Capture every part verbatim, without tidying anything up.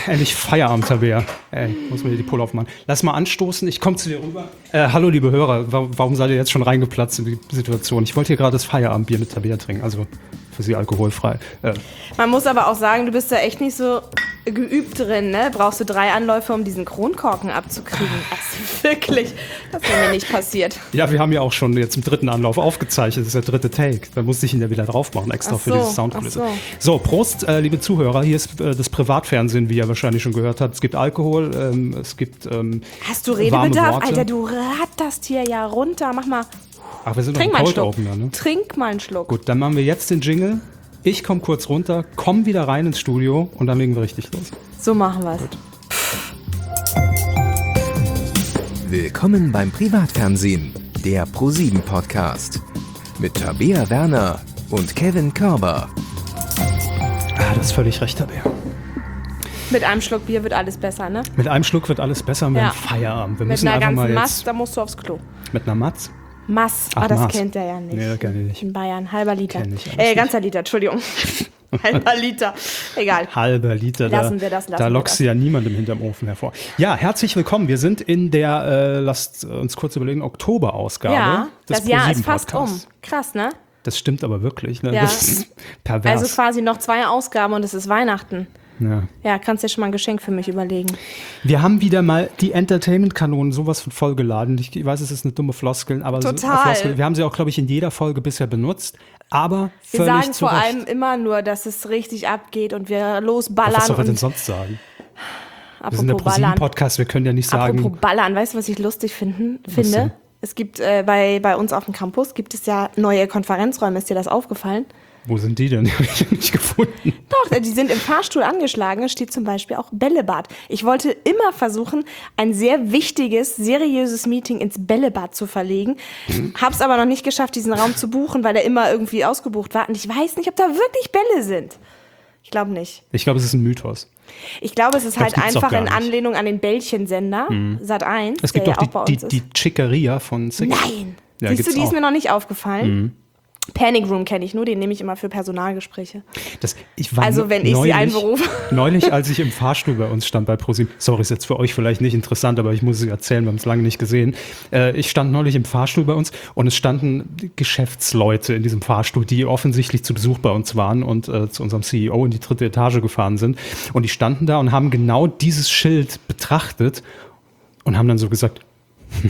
endlich Feierabend, Tabea. Ey, muss mir hier die Pulle aufmachen. Lass mal anstoßen, ich komme zu dir rüber. Äh, hallo, liebe Hörer, warum seid ihr jetzt schon reingeplatzt in die Situation? Ich wollte hier gerade das Feierabendbier mit Tabea trinken, also für sie alkoholfrei. Äh. Man muss aber auch sagen, du bist da echt nicht so geübt drin, ne? Brauchst du drei Anläufe, um diesen Kronkorken abzukriegen? Also wirklich, das wäre mir nicht passiert. Ja, wir haben ja auch schon jetzt im dritten Anlauf aufgezeichnet, das ist der dritte Take. Da musste ich ihn ja wieder drauf machen, extra ach für so, dieses Soundkulisse. So. so, Prost, äh, liebe Zuhörer, hier ist äh, das Privatfernsehen, wie ihr wahrscheinlich schon gehört habt. Es gibt Alkohol, ähm, es gibt ähm, Hast du Redebedarf? Alter, du ratterst hier ja runter, mach mal. Ach, wir sind Trink noch im mal einen Cold Schluck. Opener, ne? Trink mal einen Schluck. Gut, dann machen wir jetzt den Jingle. Ich komme kurz runter, komm wieder rein ins Studio und dann legen wir richtig los. So machen wir es. Willkommen beim Privatfernsehen, der ProSieben Podcast. Mit Tabea Werner und Kevin Körber. Ah, das ist völlig recht, Tabea. Mit einem Schluck Bier wird alles besser, ne? Mit einem Schluck wird alles besser und wir Ja. haben Feierabend. Wir Mit müssen einer einfach ganzen mal Maß, jetzt da musst du aufs Klo. mit einer Matz. Maß, Ach, ah, das Maß. kennt er ja nicht. Nee, das kenn ich nicht. In Bayern, halber Liter. Kenn ich alles äh, nicht. ganzer Liter, Entschuldigung. Halber Liter, egal. Halber Liter, Lassen da, wir das, lassen da wir lockst das. du ja niemandem hinterm Ofen hervor. Ja, herzlich willkommen. Wir sind in der, äh, lasst uns kurz überlegen, Oktoberausgabe Ja, des das Jahr ist ProSieben fast um. Podcasts. Krass, ne? Das stimmt aber wirklich, ne? Ja. Das ist pervers. Also quasi noch zwei Ausgaben und es ist Weihnachten. ja. Ja, kannst dir schon mal ein Geschenk für mich überlegen. Wir haben wieder mal die Entertainment-Kanonen sowas von vollgeladen. Ich weiß, es ist eine dumme Floskel, aber Total. So, Floskel, wir haben sie auch, glaube ich, in jeder Folge bisher benutzt. Aber Wir völlig sagen zu vor Recht. allem immer nur, dass es richtig abgeht und wir Was losballern. soll man denn Und sonst sagen? Wir sind der apropos ballern. ProSieben-Podcast, wir können ja nicht sagen... Apropos ballern, weißt du, was ich lustig finden, denn? finde? Es gibt äh, bei, bei uns auf dem Campus gibt es ja neue Konferenzräume. Ist dir das aufgefallen? Wo sind die denn? Die habe ich nicht gefunden. Doch, die sind im Fahrstuhl angeschlagen. Es steht zum Beispiel auch Bällebad. Ich wollte immer versuchen, ein sehr wichtiges, seriöses Meeting ins Bällebad zu verlegen. Hab's aber noch nicht geschafft, diesen Raum zu buchen, weil er immer irgendwie ausgebucht war. Und ich weiß nicht, ob da wirklich Bälle sind. Ich glaube nicht. Ich glaube, es ist ein Mythos. Ich glaube, es ist glaub, halt das gibt's einfach auch gar in nicht. Anlehnung an den Bällchensender, Sat eins, Es gibt der auch ja auch bei die, uns die, ist. die Chicaria von Six. Nein! Ja, Siehst du, gibt's die ist auch. Mhm. mir noch nicht aufgefallen. Panic Room kenne ich nur, den nehme ich immer für Personalgespräche. Das, ich war Also, wenn ich sie neulich, einberufe. Neulich, als ich im Fahrstuhl bei uns stand bei ProSieben, sorry, ist jetzt für euch vielleicht nicht interessant, aber ich muss es erzählen, wir haben es lange nicht gesehen. Äh, ich stand neulich im Fahrstuhl bei uns und es standen Geschäftsleute in diesem Fahrstuhl, die offensichtlich zu Besuch bei uns waren und äh, zu unserem C E O in die dritte Etage gefahren sind. Und die standen da und haben genau dieses Schild betrachtet und haben dann so gesagt, hm,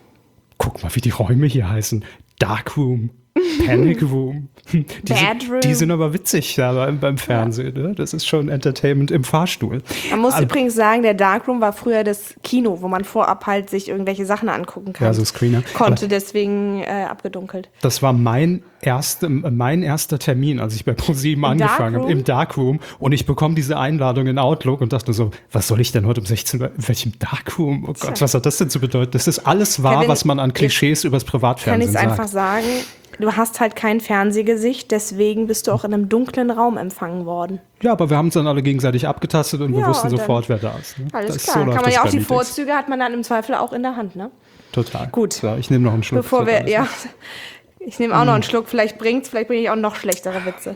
guck mal, wie die Räume hier heißen. Dark Room, Panic Room. Die Bad sind, Room. die sind aber witzig da beim, beim Fernsehen. Ne? Das ist schon Entertainment im Fahrstuhl. Man muss Aber- übrigens sagen, der Darkroom war früher das Kino, wo man vorab halt sich irgendwelche Sachen angucken kann. Ja, so Screener. Konnte Aber deswegen äh, abgedunkelt. das war mein, erste, mein erster Termin, als ich bei ProSieben angefangen habe, Darkroom? im Darkroom. Und ich bekomme diese Einladung in Outlook und dachte so, was soll ich denn heute um sechzehn Uhr, in welchem Darkroom? Oh Gott, was hat das denn zu bedeuten? Das ist alles wahr, Kevin, was man an Klischees übers Kann ich Privatfernsehen es sagt. einfach sagen, du hast halt kein Fernsehgesicht, deswegen bist du auch in einem dunklen Raum empfangen worden. Ja, aber wir haben uns dann alle gegenseitig abgetastet und wir Ja, wussten und dann- sofort, wer da ist. Ne? Alles Das- klar, so läuft kann man das ja auch bei die Meetings. Vorzüge hat man dann im Zweifel auch in der Hand, ne? Total. Gut. So, ich nehme noch einen Schluck. Bevor Das wir, wird ja, alles. ich nehme auch noch einen Schluck, vielleicht bringt's, vielleicht bringe ich auch noch schlechtere Witze.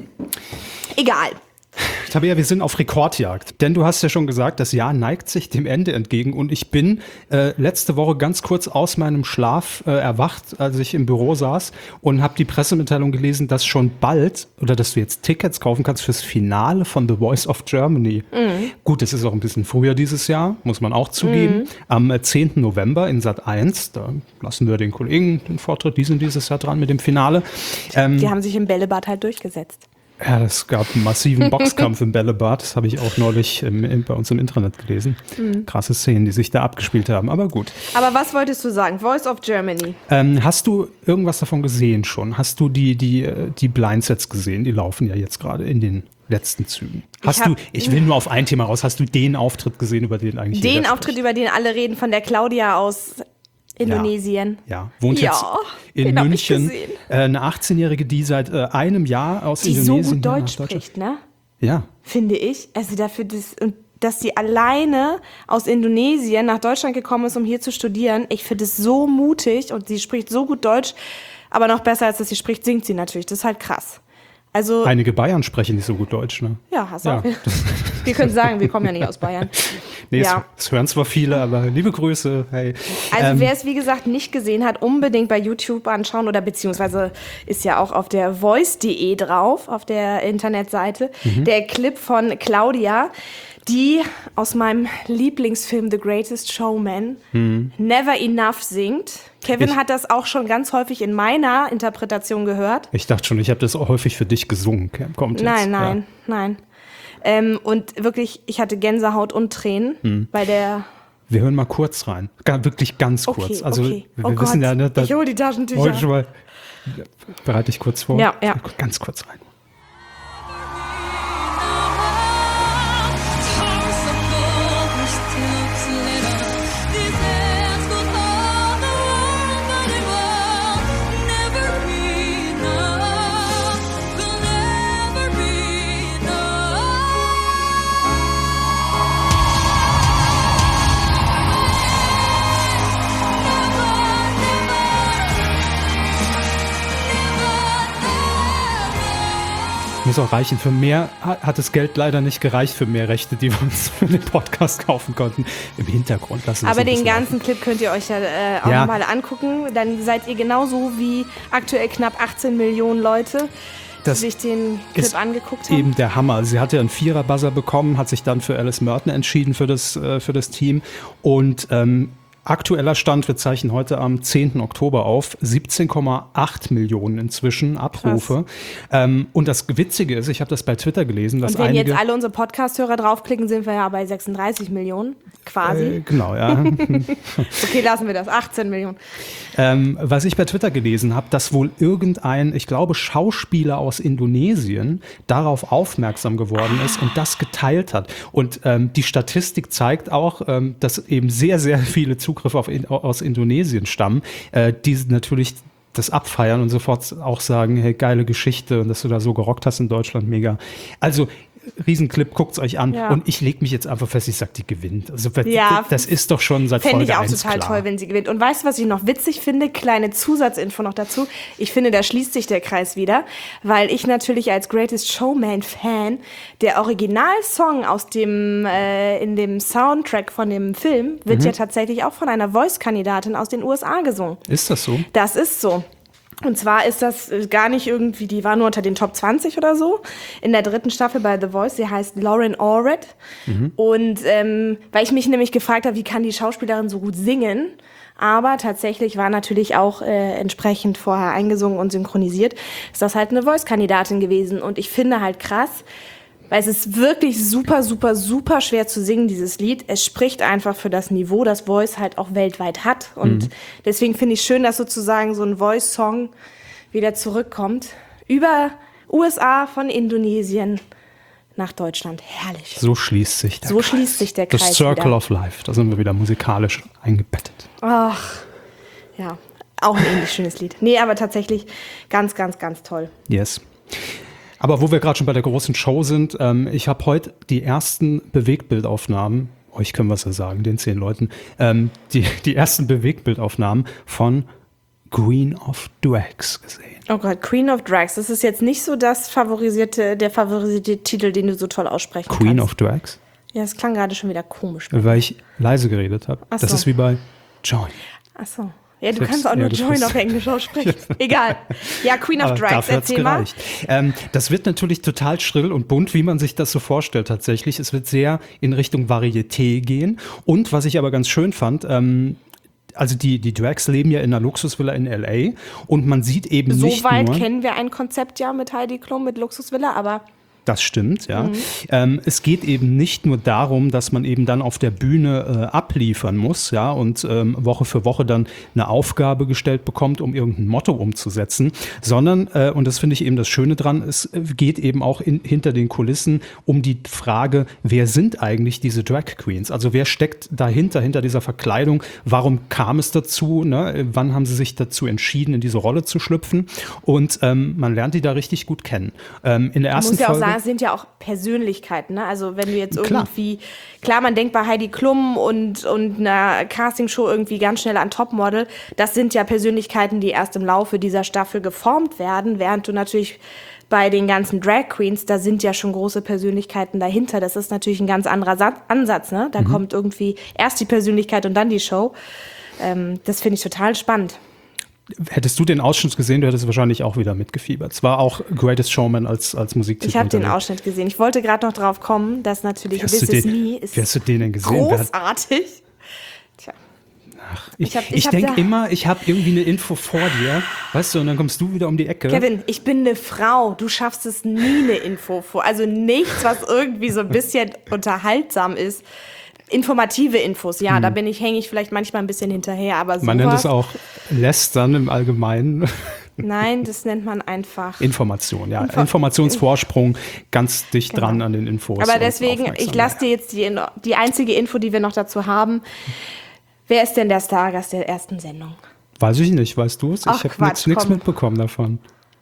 Egal. Tabea, wir sind auf Rekordjagd, denn du hast ja schon gesagt, das Jahr neigt sich dem Ende entgegen und ich bin äh, letzte Woche ganz kurz aus meinem Schlaf äh, erwacht, als ich im Büro saß und habe die Pressemitteilung gelesen, dass schon bald oder dass du jetzt Tickets kaufen kannst fürs Finale von The Voice of Germany. Mhm. Gut, es ist auch ein bisschen früher dieses Jahr, muss man auch zugeben. Mhm. Am äh, zehnten November in Sat eins, da lassen wir den Kollegen den Vortritt, die sind dieses Jahr dran mit dem Finale. Ähm, Die haben sich im Bällebad halt durchgesetzt. Ja, es gab einen massiven Boxkampf im Bällebad. Das habe ich auch neulich im, im, bei uns im Internet gelesen. Mhm. Krasse Szenen, die sich da abgespielt haben. Aber gut. Aber was wolltest du sagen? Voice of Germany. Ähm, hast du irgendwas davon gesehen schon? Hast du die, die, äh, die Blindsets gesehen? Die laufen ja jetzt gerade in den letzten Zügen. Hast hab- du, ich will nur auf ein Thema raus, hast du den Auftritt gesehen, über den eigentlich Den jeder Auftritt, über den alle reden, von der Claudia aus Indonesien. Ja, wohnt Ja, jetzt in den hab ich München. gesehen. Äh, eine achtzehnjährige, die seit äh, einem Jahr aus Die so Indonesien gut hier Deutsch nach Deutschland- spricht, ne? Ja, Finde ich. Also dafür, das, und dass sie alleine aus Indonesien nach Deutschland gekommen ist, um hier zu studieren. Ich finde es so mutig und sie spricht so gut Deutsch, aber noch besser als dass sie spricht, singt sie natürlich. Das ist halt krass. Also, Einige Bayern sprechen nicht so gut Deutsch, ne? ja, hast du Ja. auch. Wir können sagen, wir kommen ja nicht aus Bayern. Nee, Ja. es, es hören zwar viele, aber liebe Grüße. Hey. Also Ähm, wer es, wie gesagt, nicht gesehen hat, unbedingt bei YouTube anschauen oder beziehungsweise ist ja auch auf der voice punkt de drauf, auf der Internetseite, Mhm. der Clip von Claudia, die aus meinem Lieblingsfilm The Greatest Showman Never Enough singt. Kevin Mhm. Ich- hat das auch schon ganz häufig in meiner Interpretation gehört. ich dachte schon, ich habe das auch häufig für dich gesungen. Kommt jetzt. Nein, nein, nein. Ähm, und wirklich, ich hatte Gänsehaut und Tränen Mhm. bei der... Wir hören mal kurz rein. Ga- wirklich ganz Okay, kurz. Also okay. wir Oh wissen Gott, ja, ne, da ich hole die Taschentücher. wollte schon mal. Bereite ich kurz vor. Ja, ja. Ganz kurz rein. Muss auch reichen. Für mehr ha- hat das Geld leider nicht gereicht für mehr Rechte, die wir uns für den Podcast kaufen konnten. Im Hintergrund lassen wir Aber so ein den bisschen ganzen Clip könnt ihr euch ja äh, auch Ja. nochmal angucken. Dann seid ihr genauso wie aktuell knapp achtzehn Millionen Leute, die Das sich den ist Clip angeguckt haben. eben der Hammer. Sie hatte einen Vierer-Buzzer bekommen, hat sich dann für Alice Merton entschieden für das, äh, für das Team. Und ähm, aktueller Stand, wir zeichnen heute am zehnten Oktober auf, siebzehn Komma acht Millionen inzwischen Abrufe. Ähm, und das Witzige ist, ich habe das bei Twitter gelesen, dass Und wenn einige... jetzt alle unsere Podcast-Hörer draufklicken, sind wir ja bei sechsunddreißig Millionen quasi. äh, genau, ja. Okay, lassen wir das. achtzehn Millionen. Ähm, was ich bei Twitter gelesen habe, dass wohl irgendein, ich glaube, Schauspieler aus Indonesien darauf aufmerksam geworden ist und das geteilt hat. Und ähm, die Statistik zeigt auch, ähm, dass eben sehr, sehr viele Zugriffe auf in, aus Indonesien stammen, äh, die natürlich das abfeiern und sofort auch sagen, hey, geile Geschichte und dass du da so gerockt hast in Deutschland, mega. Also Riesenclip, guckt's euch an. Ja. Und ich lege mich jetzt einfach fest, ich sag, die gewinnt. Also Ja, das ist doch schon seit Fände Folge ich auch eins total klar. toll, wenn sie gewinnt. Und weißt du, was ich noch witzig finde? Kleine Zusatzinfo noch dazu. Ich finde, da schließt sich der Kreis wieder, weil ich natürlich als Greatest Showman-Fan der Originalsong aus dem, äh, in dem Soundtrack von dem Film wird Mhm. ja tatsächlich auch von einer Voice-Kandidatin aus den U S A gesungen. Ist das so? Das ist so. Und zwar ist das äh, gar nicht irgendwie, die war nur unter den Top zwanzig oder so, in der dritten Staffel bei The Voice. Sie heißt Lauren Allred. Und ähm, weil ich mich nämlich gefragt habe, wie kann die Schauspielerin so gut singen? Aber tatsächlich war natürlich auch äh, entsprechend vorher eingesungen und synchronisiert. Ist das halt eine Voice-Kandidatin gewesen. Und ich finde halt krass, weil es ist wirklich super, super, super schwer zu singen, dieses Lied. Es spricht einfach für das Niveau, das Voice halt auch weltweit hat. Und deswegen finde ich schön, dass sozusagen so ein Voice-Song wieder zurückkommt. Über U S A von Indonesien nach Deutschland. Herrlich. So schließt sich der So Kreis. schließt sich der Das Kreis Circle wieder. of Life. Da sind wir wieder musikalisch eingebettet. Ach, ja, auch ein ähnlich schönes Lied. Nee, aber tatsächlich ganz, ganz, ganz toll. Yes. Aber wo wir gerade schon bei der großen Show sind, ähm, ich habe heute die ersten Bewegtbildaufnahmen, euch können wir es ja sagen, den zehn Leuten, ähm, die, die ersten Bewegtbildaufnahmen von Queen of Drags gesehen. Oh Gott, Queen of Drags. Das ist jetzt nicht so das favorisierte, der favorisierte Titel, den du so toll aussprechen Queen kannst. of Drags? Ja, das klang gerade schon wieder komisch. Weil ich leise geredet habe. Ach Das so. ist wie bei Join. Ach so. Ja, du Selbst- kannst auch ja, nur du Join kannst- auf Englisch aussprechen. Egal. Ja, Queen of Aber Drags, dafür hat's erzähl mal. gereicht. Ähm, das wird natürlich total schrill und bunt, wie man sich das so vorstellt tatsächlich. Es wird sehr in Richtung Varieté gehen. Und was ich aber ganz schön fand, ähm, also die, die Drags leben ja in einer Luxusvilla in L A und man sieht eben nicht Soweit nur... kennen wir ein Konzept ja mit Heidi Klum, mit Luxusvilla, aber Das stimmt, ja. Mhm. Ähm, es geht eben nicht nur darum, dass man eben dann auf der Bühne äh, abliefern muss, ja, und ähm, Woche für Woche dann eine Aufgabe gestellt bekommt, um irgendein Motto umzusetzen, sondern, äh, und das finde ich eben das Schöne dran, es geht eben auch in, hinter den Kulissen um die Frage, wer sind eigentlich diese Drag Queens? Also wer steckt dahinter, hinter dieser Verkleidung? Warum kam es dazu? Ne? Wann haben sie sich dazu entschieden, in diese Rolle zu schlüpfen? Und ähm, man lernt die da richtig gut kennen. Ähm, in der man ersten muss ja auch Folge, sagen, es sind ja auch Persönlichkeiten. Ne? Also wenn du jetzt Klar. irgendwie, klar, man denkt bei Heidi Klum und, und einer Castingshow irgendwie ganz schnell an Topmodel, das sind ja Persönlichkeiten, die erst im Laufe dieser Staffel geformt werden, während du natürlich bei den ganzen Drag Queens, da sind ja schon große Persönlichkeiten dahinter. Das ist natürlich ein ganz anderer Sa- Ansatz. Ne? Da mhm. kommt irgendwie erst die Persönlichkeit und dann die Show. Ähm, das finde ich total spannend. Hättest du den Ausschnitt gesehen, du hättest wahrscheinlich auch wieder mitgefiebert. Es war auch Greatest Showman als, als Musiktitel. Ich habe den Ausschnitt gesehen. Ich wollte gerade noch drauf kommen, dass natürlich This Is Me ist wie hast du den denn gesehen? großartig. Tja. Ach, ich ich, ich, ich denke immer, ich habe irgendwie eine Info vor dir, weißt du, und dann kommst du wieder um die Ecke. Kevin, ich bin eine Frau. Du schaffst es nie, eine Info vor. Also nichts, was irgendwie so ein bisschen unterhaltsam ist. Informative Infos, ja, hm. da bin ich, hänge ich vielleicht manchmal ein bisschen hinterher, aber sowas. Man nennt es auch Lästern im Allgemeinen. Nein, das nennt man einfach Information, ja. Info- Informationsvorsprung, ganz dicht genau. dran an den Infos. Aber deswegen, ich lasse dir jetzt die, die einzige Info, die wir noch dazu haben. Wer ist denn der Stargast der ersten Sendung? Weiß ich nicht, weißt du es? Ich habe jetzt nichts mitbekommen davon.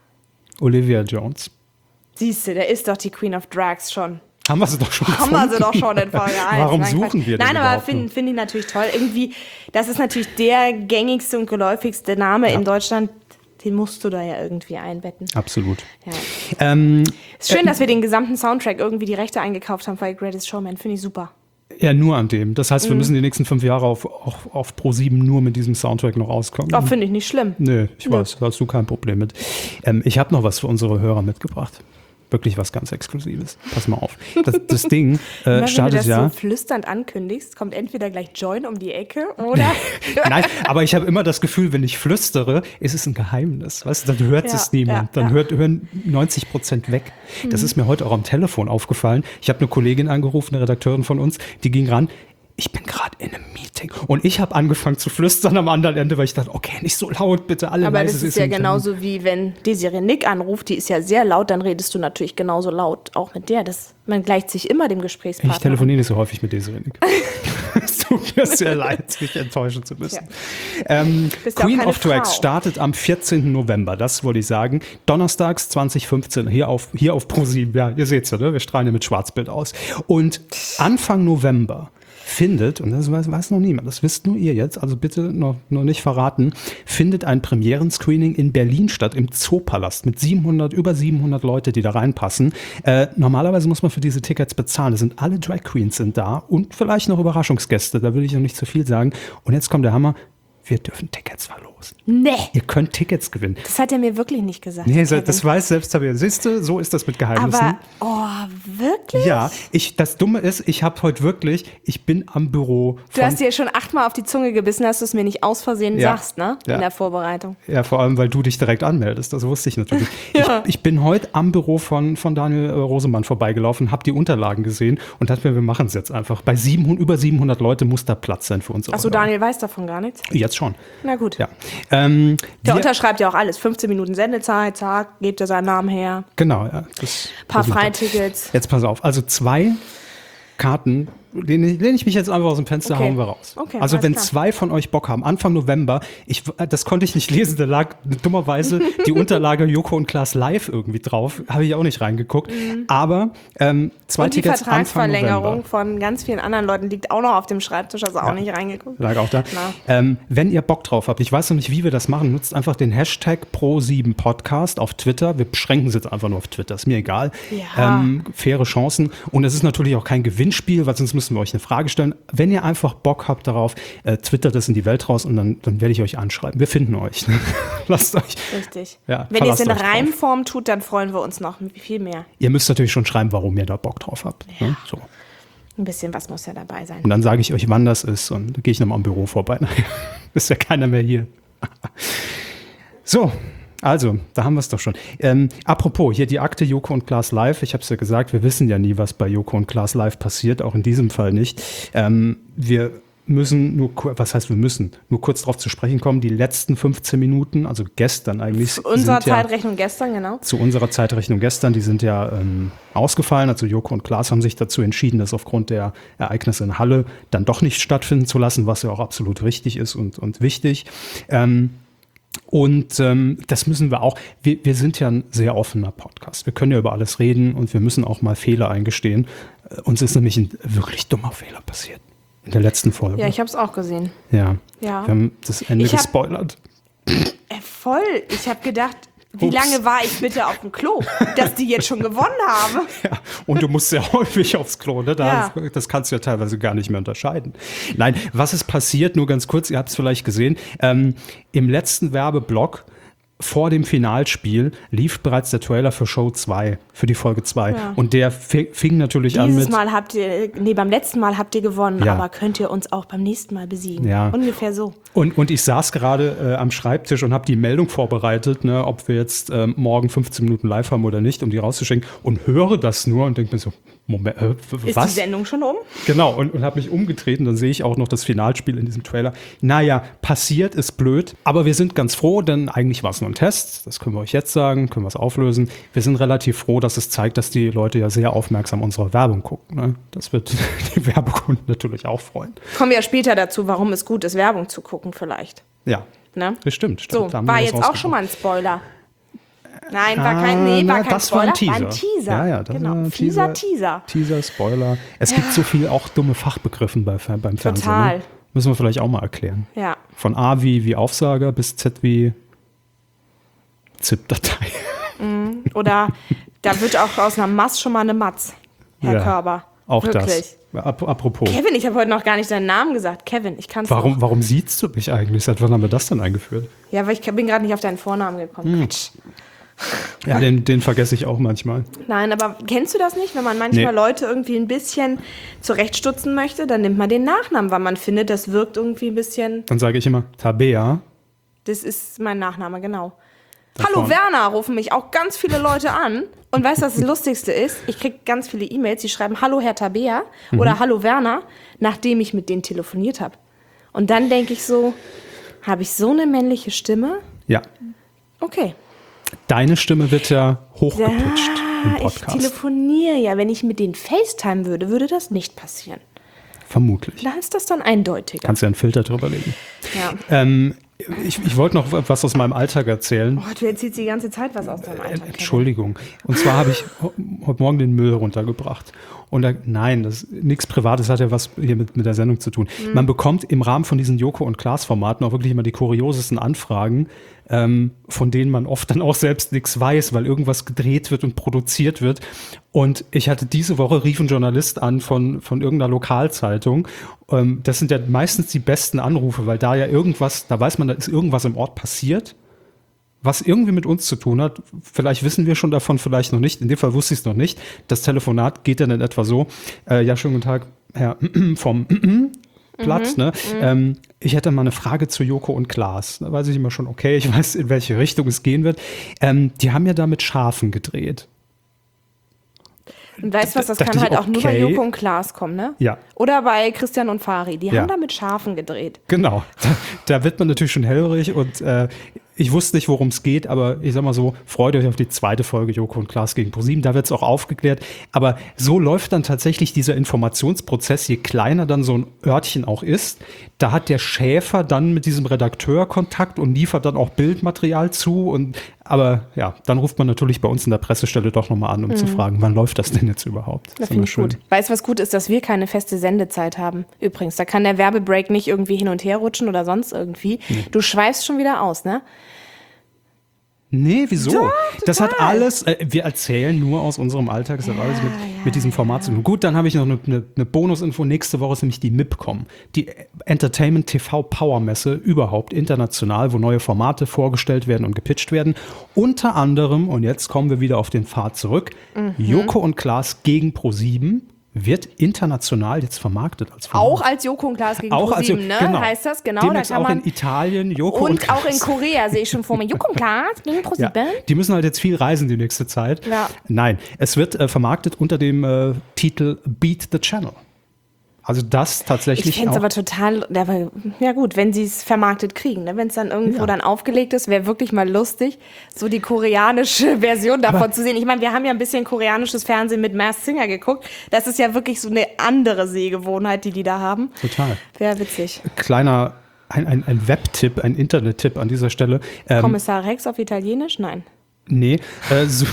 Olivia Jones. Siehst du, der ist doch die Queen of Drags schon. Haben wir sie doch schon Haben gefunden. wir sie doch schon in Folge eins. Warum Nein, suchen wir das? Nein, aber finde find ich natürlich toll. Irgendwie, das ist natürlich der gängigste und geläufigste Name ja. in Deutschland. Den musst du da ja irgendwie einbetten. Absolut. Ja. Ähm, ist schön, äh, dass wir den gesamten Soundtrack irgendwie die Rechte eingekauft haben bei Greatest Showman. Finde ich super. Ja, nur an dem. Das heißt, wir mhm. müssen die nächsten fünf Jahre auf, auf, auf ProSieben nur mit diesem Soundtrack noch auskommen. Oh, finde ich nicht schlimm. Nö, ich Nö. weiß, da hast du kein Problem mit. Ähm, ich habe noch was für unsere Hörer mitgebracht. Wirklich was ganz Exklusives. Pass mal auf. Das, das Ding äh, Immer, startet wenn du das ja. so flüsternd ankündigst, kommt entweder gleich Join um die Ecke oder. Nein, aber ich habe immer das Gefühl, wenn ich flüstere, ist es ein Geheimnis. Weißt du, dann hört ja, es niemand. Ja, dann ja. Hört, hören neunzig Prozent weg. Mhm. Das ist mir heute auch am Telefon aufgefallen. Ich habe eine Kollegin angerufen, eine Redakteurin von uns, die ging ran. Ich bin gerade in einem Meeting und ich habe angefangen zu flüstern am anderen Ende, weil ich dachte, okay, nicht so laut, bitte alle leise. Aber das ist ja genauso wie wenn Desiree Nick anruft, die ist ja sehr laut, dann redest du natürlich genauso laut auch mit der. Das, man gleicht sich immer dem Gesprächspartner. Ich telefoniere nicht so häufig mit Desiree Nick. Es tut mir sehr leid, mich enttäuschen zu müssen. Ja. Ähm, Queen of Drags startet am vierzehnten November, das wollte ich sagen. Donnerstags zwanzig fünfzehn, hier auf, hier auf ProSieben. Ja, ihr seht es ja, ne? Wir strahlen ja mit Schwarzbild aus. Und Anfang November findet, und das weiß, weiß noch niemand, das wisst nur ihr jetzt, also bitte noch, noch nicht verraten, findet ein Premieren-Screening in Berlin statt, im Zoopalast, mit siebenhundert, über siebenhundert Leute, die da reinpassen. Äh, normalerweise muss man für diese Tickets bezahlen. Das sind alle Drag Queens sind da und vielleicht noch Überraschungsgäste, da will ich noch nicht zu viel sagen. Und jetzt kommt der Hammer, wir dürfen Tickets verlosen. Nee. Ihr könnt Tickets gewinnen. Das hat er mir wirklich nicht gesagt. Nee, Kevin. Das weiß selbst Tabea. Siehst du, so ist das mit Geheimnissen. Aber, oh, wirklich? Ja, ich, das Dumme ist, ich habe heute wirklich, ich bin am Büro. Du hast dir schon achtmal auf die Zunge gebissen, dass du es mir nicht aus Versehen ja. sagst, ne? In ja. der Vorbereitung. Ja, vor allem, weil du dich direkt anmeldest. Das wusste ich natürlich. ja. ich, ich bin heute am Büro von, von Daniel Rosemann vorbeigelaufen, habe die Unterlagen gesehen und dachte mir, wir machen es jetzt einfach. Bei siebenhundert, über siebenhundert Leute muss da Platz sein für uns. Achso, Daniel weiß davon gar nichts? Jetzt schon. Na gut. Ja. Ähm, Der unterschreibt ja auch alles. fünfzehn Minuten Sendezeit, zack, gibt er seinen Namen her. Genau, ja. Das, Ein paar Freitickets. Jetzt pass auf. Also zwei Karten, lehne ich, lehne ich mich jetzt einfach aus dem Fenster, okay. hauen wir raus. Okay, also wenn klar. zwei von euch Bock haben, Anfang November, ich, das konnte ich nicht lesen, da lag dummerweise die Unterlage Joko und Klaas live irgendwie drauf, habe ich auch nicht reingeguckt, mhm. aber ähm, zwei und die Tickets Anfang Vertragsverlängerung November. von ganz vielen anderen Leuten liegt auch noch auf dem Schreibtisch, also auch ja. nicht reingeguckt. Lag auch da. Ähm, wenn ihr Bock drauf habt, ich weiß noch nicht, wie wir das machen, nutzt einfach den Hashtag Pro sieben Podcast auf Twitter, wir beschränken es jetzt einfach nur auf Twitter, ist mir egal. Ja. Ähm, faire Chancen und es ist natürlich auch kein Gewinnspiel, weil sonst müssen wir euch eine Frage stellen. Wenn ihr einfach Bock habt darauf, äh, twittert es in die Welt raus und dann, dann werde ich euch anschreiben. Wir finden euch. Lasst euch. Richtig. Ja, wenn ihr es in Reimform tut, dann freuen wir uns noch viel mehr. Ihr müsst natürlich schon schreiben, warum ihr da Bock drauf habt. Ja. Ne? So. Ein bisschen was muss ja dabei sein. Und dann sage ich euch, wann das ist und dann gehe ich nochmal am Büro vorbei. Ist ja keiner mehr hier. So. Also, da haben wir es doch schon. Ähm, apropos, hier die Akte Joko und Klaas live. Ich habe es ja gesagt, wir wissen ja nie, was bei Joko und Klaas live passiert, auch in diesem Fall nicht. Ähm, wir müssen nur, was heißt wir müssen, nur kurz darauf zu sprechen kommen, die letzten fünfzehn Minuten, also gestern eigentlich. Zu unserer sind ja, Zeitrechnung gestern, genau. Zu unserer Zeitrechnung gestern, die sind ja ähm, ausgefallen. Also Joko und Klaas haben sich dazu entschieden, das aufgrund der Ereignisse in Halle dann doch nicht stattfinden zu lassen, was ja auch absolut richtig ist und, und wichtig. Ähm, Und ähm, das müssen wir auch, wir, wir sind ja ein sehr offener Podcast. Wir können ja über alles reden und wir müssen auch mal Fehler eingestehen. Äh, uns ist nämlich ein wirklich dummer Fehler passiert in der letzten Folge. Ja, ich habe es auch gesehen. Ja. ja, wir haben das Ende ich hab, gespoilert. Äh, voll, ich habe gedacht, Wie Ups. lange war ich bitte auf dem Klo, dass die jetzt schon gewonnen haben? Ja, und du musst sehr häufig aufs Klo, ne? Da, Ja. Das kannst du ja teilweise gar nicht mehr unterscheiden. Nein, was ist passiert, nur ganz kurz, ihr habt es vielleicht gesehen, ähm, im letzten Werbeblock vor dem Finalspiel lief bereits der Trailer für Show zwei, für die Folge zwei. Ja. Und der fi- fing natürlich an Dieses mit... Mal habt ihr, nee, beim letzten Mal habt ihr gewonnen, Ja. aber könnt ihr uns auch beim nächsten Mal besiegen? Ja. Ungefähr so. Und, und ich saß gerade äh, am Schreibtisch und habe die Meldung vorbereitet, ne, ob wir jetzt ähm, morgen fünfzehn Minuten live haben oder nicht, um die rauszuschicken. Und höre das nur und denke mir so, Moment, äh, w- Ist was? die Sendung schon um? Genau, und, und habe mich umgedreht und dann sehe ich auch noch das Finalspiel in diesem Trailer. Naja, passiert ist blöd, aber wir sind ganz froh, denn eigentlich war es nur ein Test. Das können wir euch jetzt sagen, können wir es auflösen. Wir sind relativ froh, dass es zeigt, dass die Leute ja sehr aufmerksam unsere Werbung gucken. Ne? Das wird die Werbekunden natürlich auch freuen. Kommen wir ja später dazu, warum es gut ist, Werbung zu gucken vielleicht. Ja, Ne? das stimmt. stimmt. So, Da haben wir war was jetzt auch rausgefunden. schon mal ein Spoiler. Nein, war kein, nee, Ah, war na, kein das Spoiler, war ein Teaser. war ein Teaser. Ja, ja, das war genau. ein Fieser Teaser. Teaser. Teaser, Spoiler. Es gibt so viel auch dumme Fachbegriffen bei, beim Fernsehen. Total. Ne? Müssen wir vielleicht auch mal erklären. Ja. Von A wie, wie Aufsager bis Z wie ZIP-Datei. Oder da wird auch aus einer Mass schon mal eine Matz, Herr Ja, Körber. Auch Wirklich. das. Ap apropos. Kevin, ich habe heute noch gar nicht deinen Namen gesagt. Kevin, ich kann es Warum, warum siehst du mich eigentlich? Seit wann haben wir das denn eingeführt? Ja, weil ich bin gerade nicht auf deinen Vornamen gekommen. Hm. Quatsch. Ja, den, den vergesse ich auch manchmal. Nein, aber kennst du das nicht? Wenn man manchmal Nee. Leute irgendwie ein bisschen zurechtstutzen möchte, dann nimmt man den Nachnamen, weil man findet, das wirkt irgendwie ein bisschen. Dann sage ich immer Tabea. Das ist mein Nachname, genau. Da Hallo vorne. Werner, rufen mich auch ganz viele Leute an. Und weißt du, was das Lustigste ist? Ich kriege ganz viele E-Mails, die schreiben Hallo Herr Tabea Mhm. oder Hallo Werner, nachdem ich mit denen telefoniert habe. Und dann denke ich so, habe ich so eine männliche Stimme? Ja. Okay. Deine Stimme wird ja hochgepitcht im Ah, ich Podcast. telefoniere ja. Wenn ich mit denen FaceTime würde, würde das nicht passieren. Vermutlich. Da ist das dann eindeutiger. Kannst ja einen Filter drüber legen. Ja. Ähm, ich ich wollte noch was aus meinem Alltag erzählen. Oh, du erzählst die ganze Zeit was aus deinem Alltag. Kevin. Entschuldigung. Und zwar habe ich ho- heute Morgen den Müll runtergebracht. Und da, nein, das nichts Privates, hat ja was hier mit, mit der Sendung zu tun. Mhm. Man bekommt im Rahmen von diesen Joko- und Klaas-Formaten auch wirklich immer die kuriosesten Anfragen, ähm, von denen man oft dann auch selbst nichts weiß, weil irgendwas gedreht wird und produziert wird. Und ich hatte diese Woche, rief ein Journalist an von, von irgendeiner Lokalzeitung. Ähm, das sind ja meistens die besten Anrufe, weil da ja irgendwas, da weiß man, da ist irgendwas im Ort passiert, was irgendwie mit uns zu tun hat. Vielleicht wissen wir schon davon, vielleicht noch nicht. In dem Fall wusste ich es noch nicht. Das Telefonat geht dann in etwa so. Äh, ja, schönen guten Tag, Herr vom Platz. Ne? Ähm, ich hätte mal eine Frage zu Joko und Klaas. Da weiß ich immer schon, okay, ich weiß, in welche Richtung es gehen wird. Ähm, die haben ja da mit Schafen gedreht. Und weißt du was, das dachte kann ich, halt auch nur bei okay. Joko und Klaas kommen, ne? Ja. Oder bei Christian und Fari. Die Ja. haben da mit Schafen gedreht. Genau, da, da wird man natürlich schon hellhörig und äh, ich wusste nicht, worum es geht, aber ich sag mal so, freut euch auf die zweite Folge Joko und Klaas gegen ProSieben, da wird es auch aufgeklärt, aber so läuft dann tatsächlich dieser Informationsprozess, je kleiner dann so ein Örtchen auch ist, da hat der Schäfer dann mit diesem Redakteur Kontakt und liefert dann auch Bildmaterial zu und aber ja, dann ruft man natürlich bei uns in der Pressestelle doch nochmal an, um zu fragen, wann läuft das denn jetzt überhaupt? Das ist finde immer ich schön. gut. Weißt du, was gut ist, dass wir keine feste Sendezeit haben? Übrigens, da kann der Werbebreak nicht irgendwie hin und her rutschen oder sonst irgendwie. Du schweifst schon wieder aus, ne? Nee, wieso? Doch, das hat total. alles, äh, wir erzählen nur aus unserem Alltag, das hat alles mit, mit diesem Format zu tun. Gut, dann habe ich noch eine, eine, eine Bonusinfo. Nächste Woche ist nämlich die MIPCOM, die Entertainment T V Power Messe überhaupt international, wo neue Formate vorgestellt werden und gepitcht werden. Unter anderem, und jetzt kommen wir wieder auf den Pfad zurück, Mhm. Joko und Klaas gegen ProSieben wird international jetzt vermarktet als Format. Auch als Joko und Klaas gegen Auch als- ProSieben, ne? genau. Heißt das, genau. Demnächst da kann auch man in Italien, Joko und, und auch in Klaas. Korea sehe ich schon vor mir. Joko und Klaas gegen Ja, ProSieben. die müssen halt jetzt viel reisen die nächste Zeit. Ja. Nein, es wird äh, vermarktet unter dem äh, Titel Beat the Channel. Also das tatsächlich Ich fände es auch. aber total, aber, ja gut, wenn sie es vermarktet kriegen, ne? Wenn es dann irgendwo Ja. dann aufgelegt ist, wäre wirklich mal lustig, so die koreanische Version davon Aber- zu sehen. Ich meine, wir haben ja ein bisschen koreanisches Fernsehen mit Masked Singer geguckt. Das ist ja wirklich so eine andere Sehgewohnheit, die die da haben. Total. Wäre witzig. Kleiner, ein, ein, ein Web-Tipp, ein Internet-Tipp an dieser Stelle. Ähm, Kommissar Rex auf Italienisch? Nein. nee, äh, so,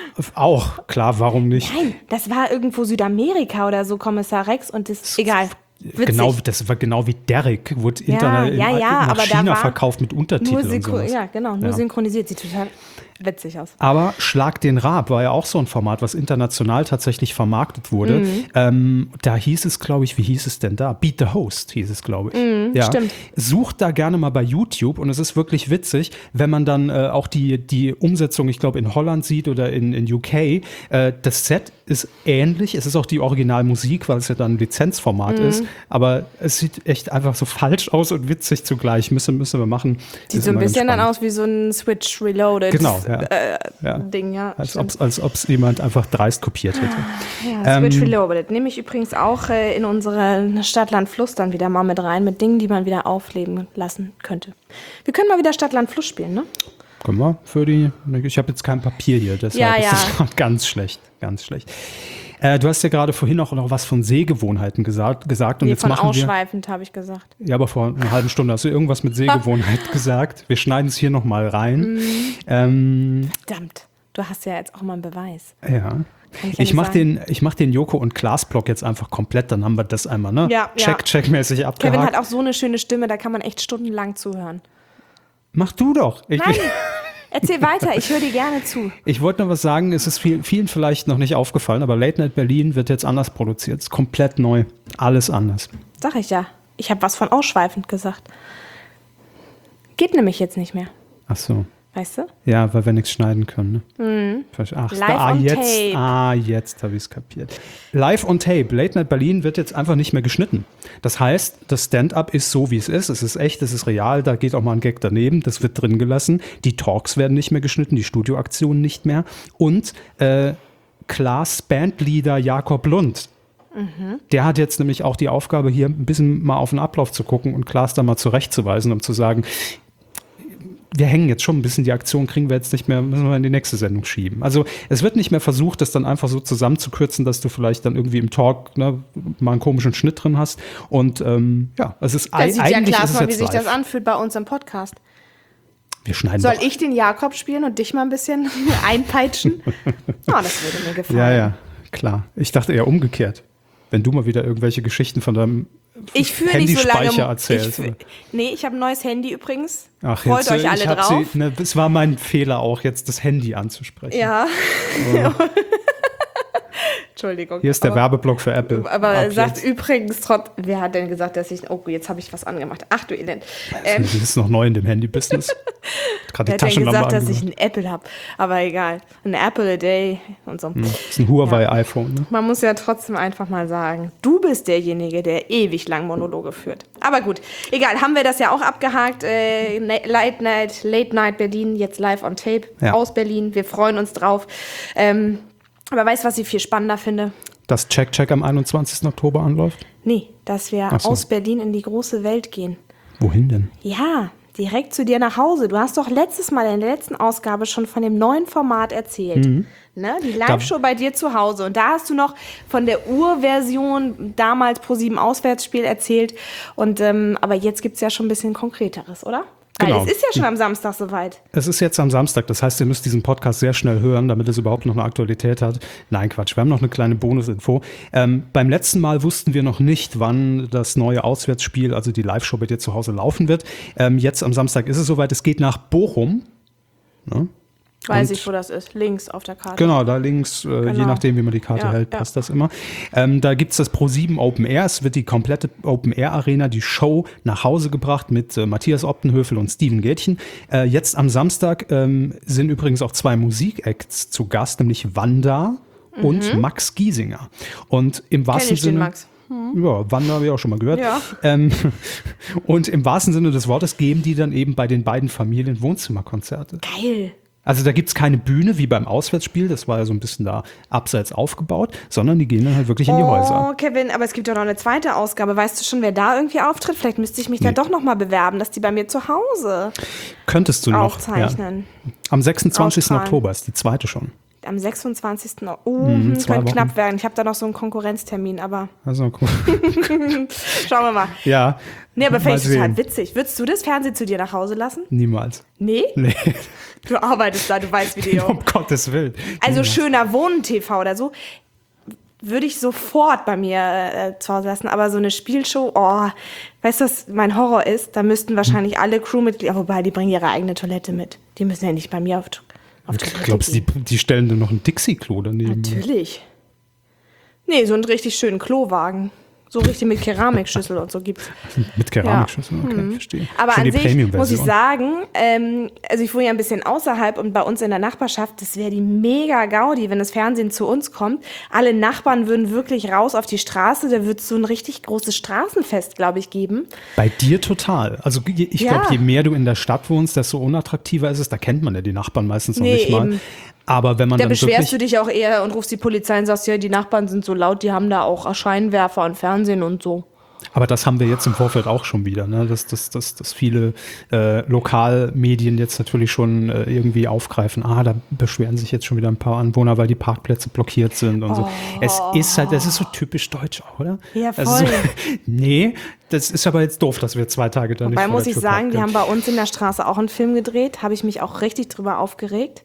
auch, klar, warum nicht? Nein, das war irgendwo Südamerika oder so, Kommissar Rex und das, egal. Genau, das war genau wie Derrick, wurde Ja, Internet ja, in, ja, nach aber da China war verkauft mit Untertiteln Nur und synchro- sowas. ja, genau, nur Ja. synchronisiert. Sieht total witzig aus. Aber Schlag den Raab war ja auch so ein Format, was international tatsächlich vermarktet wurde. Mhm. Ähm, da hieß es, glaube ich, wie hieß es denn da? Beat the Host hieß es, glaube ich. Mhm, ja. stimmt. Sucht da gerne mal bei YouTube und es ist wirklich witzig, wenn man dann äh, auch die, die Umsetzung, ich glaube, in Holland sieht oder in, in U K. Äh, das Set ist ähnlich. Es ist auch die Originalmusik, weil es ja dann ein Lizenzformat Mhm. ist. Aber es sieht echt einfach so falsch aus und witzig zugleich. Müssen, müssen wir machen. Sieht Ist so ein immer ganz bisschen dann spannend. aus wie so ein Switch Reloaded Genau, ja. äh, Ja. Ding, ja. Als stimmt. ob als ob's jemand einfach dreist kopiert hätte. Ja, Switch Ähm, Reloaded. Nehme ich übrigens auch äh, in unsere Stadtland Fluss dann wieder mal mit rein, mit Dingen, die man wieder aufleben lassen könnte. Wir können mal wieder Stadtland Fluss spielen, ne? Können wir für die. Ich habe jetzt kein Papier hier, deshalb Ja, ist ja. das gerade ganz schlecht. Ganz schlecht. Äh, du hast ja gerade vorhin auch noch was von Sehgewohnheiten gesagt, gesagt und Nee, jetzt von machen wir. ausschweifend, habe ich gesagt. Ja, aber vor einer halben Stunde hast du irgendwas mit Sehgewohnheit gesagt. Wir schneiden es hier nochmal rein. Mhm. Ähm, Verdammt, du hast ja jetzt auch mal einen Beweis. ja. Kann ich ja Ich nicht mach, sagen. den, ich mach den Joko und Klaas-Block jetzt einfach komplett, dann haben wir das einmal, ne? Ja, ja. Check, checkmäßig abgehakt. Kevin hat auch so eine schöne Stimme, da kann man echt stundenlang zuhören. Mach du doch. Ich, Nein, erzähl weiter, ich höre dir gerne zu. Ich wollte noch was sagen, es ist viel, vielen vielleicht noch nicht aufgefallen, aber Late Night Berlin wird jetzt anders produziert. Es ist komplett neu. Alles anders. Sag ich ja. Ich habe was von ausschweifend gesagt. Geht nämlich jetzt nicht mehr, Ach so. weißt du? Ja, weil wir nichts schneiden können. Ne? Mhm. Ach, Live ah, on jetzt, tape. ah, jetzt habe ich es kapiert. Live on Tape. Late Night Berlin wird jetzt einfach nicht mehr geschnitten. Das heißt, das Stand-up ist so, wie es ist. Es ist echt, es ist real. Da geht auch mal ein Gag daneben. Das wird drin gelassen. Die Talks werden nicht mehr geschnitten, die Studioaktionen nicht mehr. Und äh, Klaas Bandleader Jakob Lund. Der hat jetzt nämlich auch die Aufgabe, hier ein bisschen mal auf den Ablauf zu gucken und Klaas da mal zurechtzuweisen, um zu sagen, wir hängen jetzt schon ein bisschen, die Aktion kriegen wir jetzt nicht mehr, müssen wir in die nächste Sendung schieben. Also es wird nicht mehr versucht, das dann einfach so zusammenzukürzen, dass du vielleicht dann irgendwie im Talk ne, mal einen komischen Schnitt drin hast. Und ähm, ja, es ist Da ei- sieht ja eigentlich klar ist es mal, wie jetzt sich das live. anfühlt bei uns im Podcast. Wir schneiden Soll doch. ich den Jakob spielen und dich mal ein bisschen einpeitschen? Ah, das würde mir gefallen. Ja, ja, klar. Ich dachte eher umgekehrt. Wenn du mal wieder irgendwelche Geschichten von deinem Ich führe nicht so lange. Handyspeicher Ich erzählst. fühl, nee, ich habe ein neues Handy übrigens. Ach, Freut jetzt, euch äh, alle ich hab drauf. Sie, ne, es war mein Fehler auch, jetzt das Handy anzusprechen. Ja. Entschuldigung. Hier ist der aber, Werbeblock für Apple. Aber Ab sagt jetzt. übrigens trotz. Wer hat denn gesagt, dass ich. Oh, jetzt habe ich was angemacht. Ach du Elend. Ähm, Das ist noch neu in dem Handy-Business. Gerade wer die hat denn Taschenlampe gesagt, dass ich angemacht. ein Apple habe? Aber egal. Ein Apple a day und so. Das ist ein Huawei-iPhone. Ne? Man muss ja trotzdem einfach mal sagen, du bist derjenige, der ewig lang Monologe führt. Aber gut, egal, haben wir das ja auch abgehakt. Äh, Late Night, Late Night Berlin, jetzt live on tape Ja. aus Berlin. Wir freuen uns drauf. Ähm, aber weißt du, was ich viel spannender finde? Dass Check Check am einundzwanzigsten Oktober anläuft? Nee, dass wir Ach so. aus Berlin in die große Welt gehen. Wohin denn? Ja, direkt zu dir nach Hause. Du hast doch letztes Mal in der letzten Ausgabe schon von dem neuen Format erzählt. Mhm. Ne? Die Live-Show bei dir zu Hause. Und da hast du noch von der Urversion damals ProSieben Auswärtsspiel erzählt. Und, ähm, aber jetzt gibt es ja schon ein bisschen Konkreteres, oder? Weil Genau. es ist ja schon am Samstag soweit. Es ist jetzt am Samstag, das heißt, ihr müsst diesen Podcast sehr schnell hören, damit es überhaupt noch eine Aktualität hat. Nein, Quatsch, wir haben noch eine kleine Bonusinfo. Ähm, beim letzten Mal wussten wir noch nicht, wann das neue Auswärtsspiel, also die Live-Show bei dir zu Hause laufen wird. Ähm, jetzt am Samstag ist es soweit, es geht nach Bochum. Ne? Weiß Und- ich, wo das ist. Links auf der Karte. Genau, da links, äh, je Genau. nachdem, wie man die Karte Ja, hält, ja. passt das immer. Ähm, da gibt es das ProSieben Open Air. Es wird die komplette Open Air Arena, die Show nach Hause gebracht mit äh, Matthias Optenhöfel und Steven Gätchen. Äh, jetzt am Samstag ähm, sind übrigens auch zwei Musikacts zu Gast, nämlich Wanda und Max Giesinger. Und im wahrsten Mhm. ich den Sinne. Max. Ja, Wanda habe ich auch schon mal gehört. Ja. Ähm, und im wahrsten Sinne des Wortes geben die dann eben bei den beiden Familien Wohnzimmerkonzerte. Geil. Also da gibt es keine Bühne wie beim Auswärtsspiel, das war ja so ein bisschen da abseits aufgebaut, sondern die gehen dann halt wirklich in die Häuser. Oh, Kevin, aber es gibt ja noch eine zweite Ausgabe. Weißt du schon, wer da irgendwie auftritt? Vielleicht müsste ich mich da doch noch mal bewerben, dass die bei mir zu Hause Könntest du noch. aufzeichnen. Ja. Am sechsundzwanzigsten Ausstrahlen. Oktober ist die zweite schon. Am sechsundzwanzigsten Oh, Mhm, hm, zwei könnte Wochen. knapp werden. Ich habe da noch so einen Konkurrenztermin, aber Also cool. schauen wir mal. Ja. Nee, aber mal vielleicht total sehen. witzig. Würdest du das Fernsehen zu dir nach Hause lassen? Niemals. Nee? Nee, Du arbeitest da, du weißt Video. um Gottes Willen. Also Niemals. schöner Wohnen T V oder so. würde ich sofort bei mir äh, zu Hause lassen. Aber so eine Spielshow, oh, weißt du, was mein Horror ist? Da müssten wahrscheinlich alle Crewmitglieder, wobei die bringen ihre eigene Toilette mit. Die müssen ja nicht bei mir auf, auf Toilette Glaubst du, die, gehen. die stellen dann noch ein Dixie-Klo daneben? Natürlich. Nee, so einen richtig schönen Klowagen. So richtig mit Keramikschüssel und so gibt's. Mit Keramikschüssel, okay, mhm. verstehe. Aber Schon an die sich muss ich Premium-Version. sagen, ähm, also ich wohne ja ein bisschen außerhalb und bei uns in der Nachbarschaft, das wäre die mega Gaudi, wenn das Fernsehen zu uns kommt. Alle Nachbarn würden wirklich raus auf die Straße, da wird es so ein richtig großes Straßenfest, glaube ich, geben. Bei dir total. Also ich Ja. glaube, je mehr du in der Stadt wohnst, desto unattraktiver ist es. Da kennt man ja die Nachbarn meistens noch Nee, nicht mal. eben. Aber wenn man Da dann beschwerst wirklich, du dich auch eher und rufst die Polizei und sagst, ja, die Nachbarn sind so laut, die haben da auch Scheinwerfer und Fernsehen und so. aber das haben wir jetzt im Vorfeld auch schon wieder, ne? dass, dass, dass, dass viele äh, Lokalmedien jetzt natürlich schon äh, irgendwie aufgreifen, ah, da beschweren sich jetzt schon wieder ein paar Anwohner, weil die Parkplätze blockiert sind und so. Es ist halt, das ist so typisch deutsch auch, oder? Ja, Also voll. so, nee, das ist aber jetzt doof, dass wir zwei Tage da nicht Wobei vor muss der ich Tür sagen, die parken haben bei uns in der Straße auch einen Film gedreht, habe ich mich auch richtig drüber aufgeregt.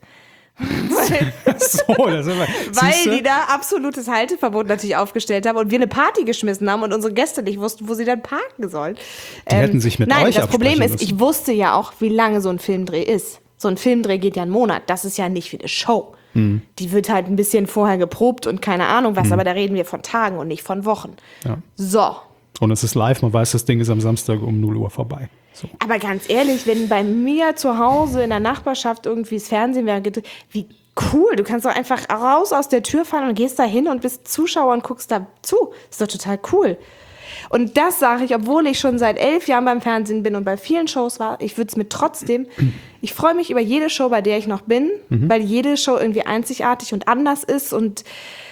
Weil, So, das ist aber, weil siehste? die da absolutes Halteverbot natürlich aufgestellt haben und wir eine Party geschmissen haben und unsere Gäste nicht wussten, wo sie dann parken sollen. Die hätten sich mit nein, euch das Problem absprechen ist, müssen. ich wusste ja auch, wie lange so ein Filmdreh ist. So ein Filmdreh geht ja einen Monat. Das ist ja nicht wie eine Show. Hm. Die wird halt ein bisschen vorher geprobt und keine Ahnung was, aber da reden wir von Tagen und nicht von Wochen. Ja. So. Und es ist live, man weiß, das Ding ist am Samstag um null Uhr vorbei. So. Aber ganz ehrlich, wenn bei mir zu Hause in der Nachbarschaft irgendwie das Fernsehen wäre, gedreht, wie cool, du kannst doch einfach raus aus der Tür fahren und gehst da hin und bist Zuschauer und guckst da zu. Ist doch total cool. Und das sage ich, obwohl ich schon seit elf Jahren beim Fernsehen bin und bei vielen Shows war. Ich würde es mir trotzdem, ich freue mich über jede Show, bei der ich noch bin, Mhm. weil jede Show irgendwie einzigartig und anders ist und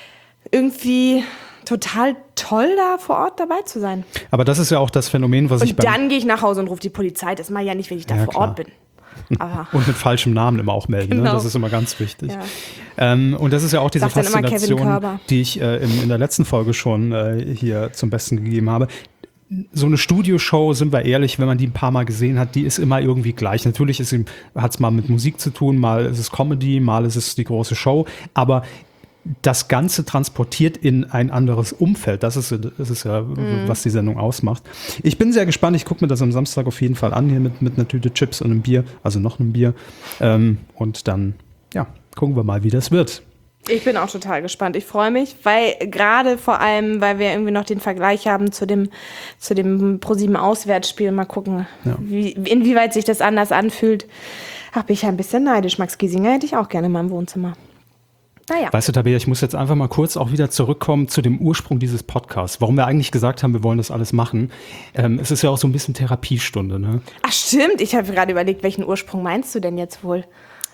irgendwie total toll, da vor Ort dabei zu sein. Aber das ist ja auch das Phänomen, was ich Und beim dann gehe ich nach Hause und rufe die Polizei. Das mache ich ja nicht, wenn ich da Ja, vor klar. Ort bin. Aber und mit falschem Namen immer auch melden. Ne? Genau. Das ist immer ganz wichtig. Ja. Ähm, und das ist ja auch diese Sagt dann immer Kevin Faszination, Körber. die ich äh, in, in der letzten Folge schon äh, hier zum Besten gegeben habe. So eine Studioshow, sind wir ehrlich, wenn man die ein paar Mal gesehen hat, die ist immer irgendwie gleich. Natürlich hat es mal mit Musik zu tun, mal ist es Comedy, mal ist es die große Show, aber das Ganze transportiert in ein anderes Umfeld. Das ist, das ist ja, Mhm. was die Sendung ausmacht. Ich bin sehr gespannt. Ich gucke mir das am Samstag auf jeden Fall an, hier mit, mit einer Tüte Chips und einem Bier, also noch einem Bier. Ähm, und dann, ja, gucken wir mal, wie das wird. ich bin auch total gespannt. Ich freue mich, weil gerade vor allem, weil wir irgendwie noch den Vergleich haben zu dem, zu dem ProSieben Auswärtsspiel. Mal gucken, Ja. wie, inwieweit sich das anders anfühlt. Ach, bin ich ein bisschen neidisch. Max Giesinger hätte ich auch gerne in meinem Wohnzimmer. Naja. Weißt du, Tabea, ich muss jetzt einfach mal kurz auch wieder zurückkommen zu dem Ursprung dieses Podcasts. Warum wir eigentlich gesagt haben, wir wollen das alles machen. Ähm, es ist ja auch so ein bisschen Therapiestunde, ne? Ach stimmt, ich habe gerade überlegt, welchen Ursprung meinst du denn jetzt wohl?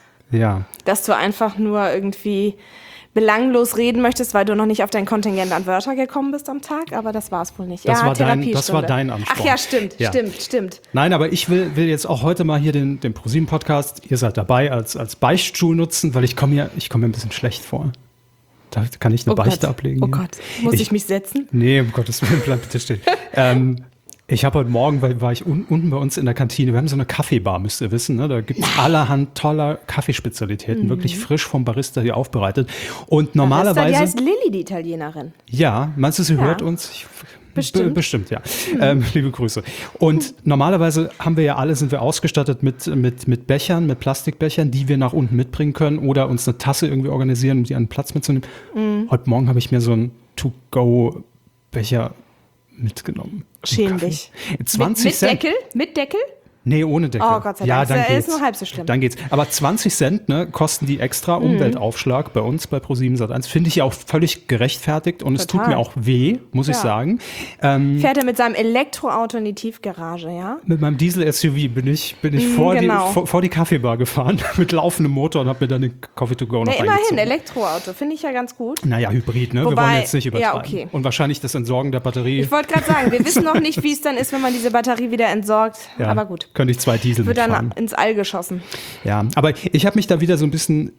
Ja. Dass du einfach nur irgendwie belanglos reden möchtest, weil du noch nicht auf dein Kontingent an Wörter gekommen bist am Tag, aber das war es wohl nicht. Das ja, war dein- Therapiestunde. das war dein Ansporn. Ach ja, stimmt, Ja. stimmt, stimmt. Nein, aber ich will, will jetzt auch heute mal hier den, den ProSieben-Podcast, ihr seid dabei, als, als Beichtstuhl nutzen, weil ich komme mir, ich komme mir ein bisschen schlecht vor. Da kann ich eine Oh Beichte Gott. ablegen. Oh hier? Gott, muss ich, mich setzen? Nee, um Gottes Willen, bleib bitte stehen. ähm, ich habe heute Morgen, weil war ich un, unten bei uns in der Kantine, wir haben so eine Kaffeebar, müsst ihr wissen, ne? Da gibt es allerhand toller Kaffeespezialitäten, Mhm. wirklich frisch vom Barista hier aufbereitet. Und Barista, normalerweise, die heißt Lilly, die Italienerin. ja, meinst du, sie Ja. hört uns? Ich, Bestimmt. Be bestimmt, ja. Ähm, liebe Grüße. Und normalerweise haben wir ja alle, sind wir ausgestattet mit, mit, mit Bechern, mit Plastikbechern, die wir nach unten mitbringen können oder uns eine Tasse irgendwie organisieren, um die an den Platz mitzunehmen. Mhm. Heute Morgen habe ich mir so einen To-Go-Becher mitgenommen. Schäm Kaffee. dich. zwanzig mit, mit Cent. Deckel? Mit Deckel? Nee, ohne Deckel. Oh, Gott sei ja, Dank. dann Ist ja- ist geht's. nur halb so schlimm. Dann geht's. Aber zwanzig Cent, ne, kosten die extra Mhm. Umweltaufschlag bei uns bei ProSieben Sat eins. Finde ich ja auch völlig gerechtfertigt und es tut Total. mir auch weh, muss ich Ja. sagen. Ähm, Fährt er mit seinem Elektroauto in die Tiefgarage, ja? mit meinem Diesel-S U V bin ich, bin ich Mm, vor, genau. die, vor, vor die Kaffeebar gefahren mit laufendem Motor und habe mir dann den Coffee to go noch Na, immerhin, reingezogen. Elektroauto, finde ich ja ganz gut. Naja, Hybrid, ne? wir Wobei- wollen jetzt nicht übertreiben. ja, okay. Und wahrscheinlich das Entsorgen der Batterie. Ich wollte gerade sagen, wir wissen noch nicht, wie es dann ist, wenn man diese Batterie wieder entsorgt. ja, Aber gut. Könnte ich zwei Diesel Wird mitfahren. dann ins All geschossen. Ja, aber ich habe mich da wieder so ein bisschen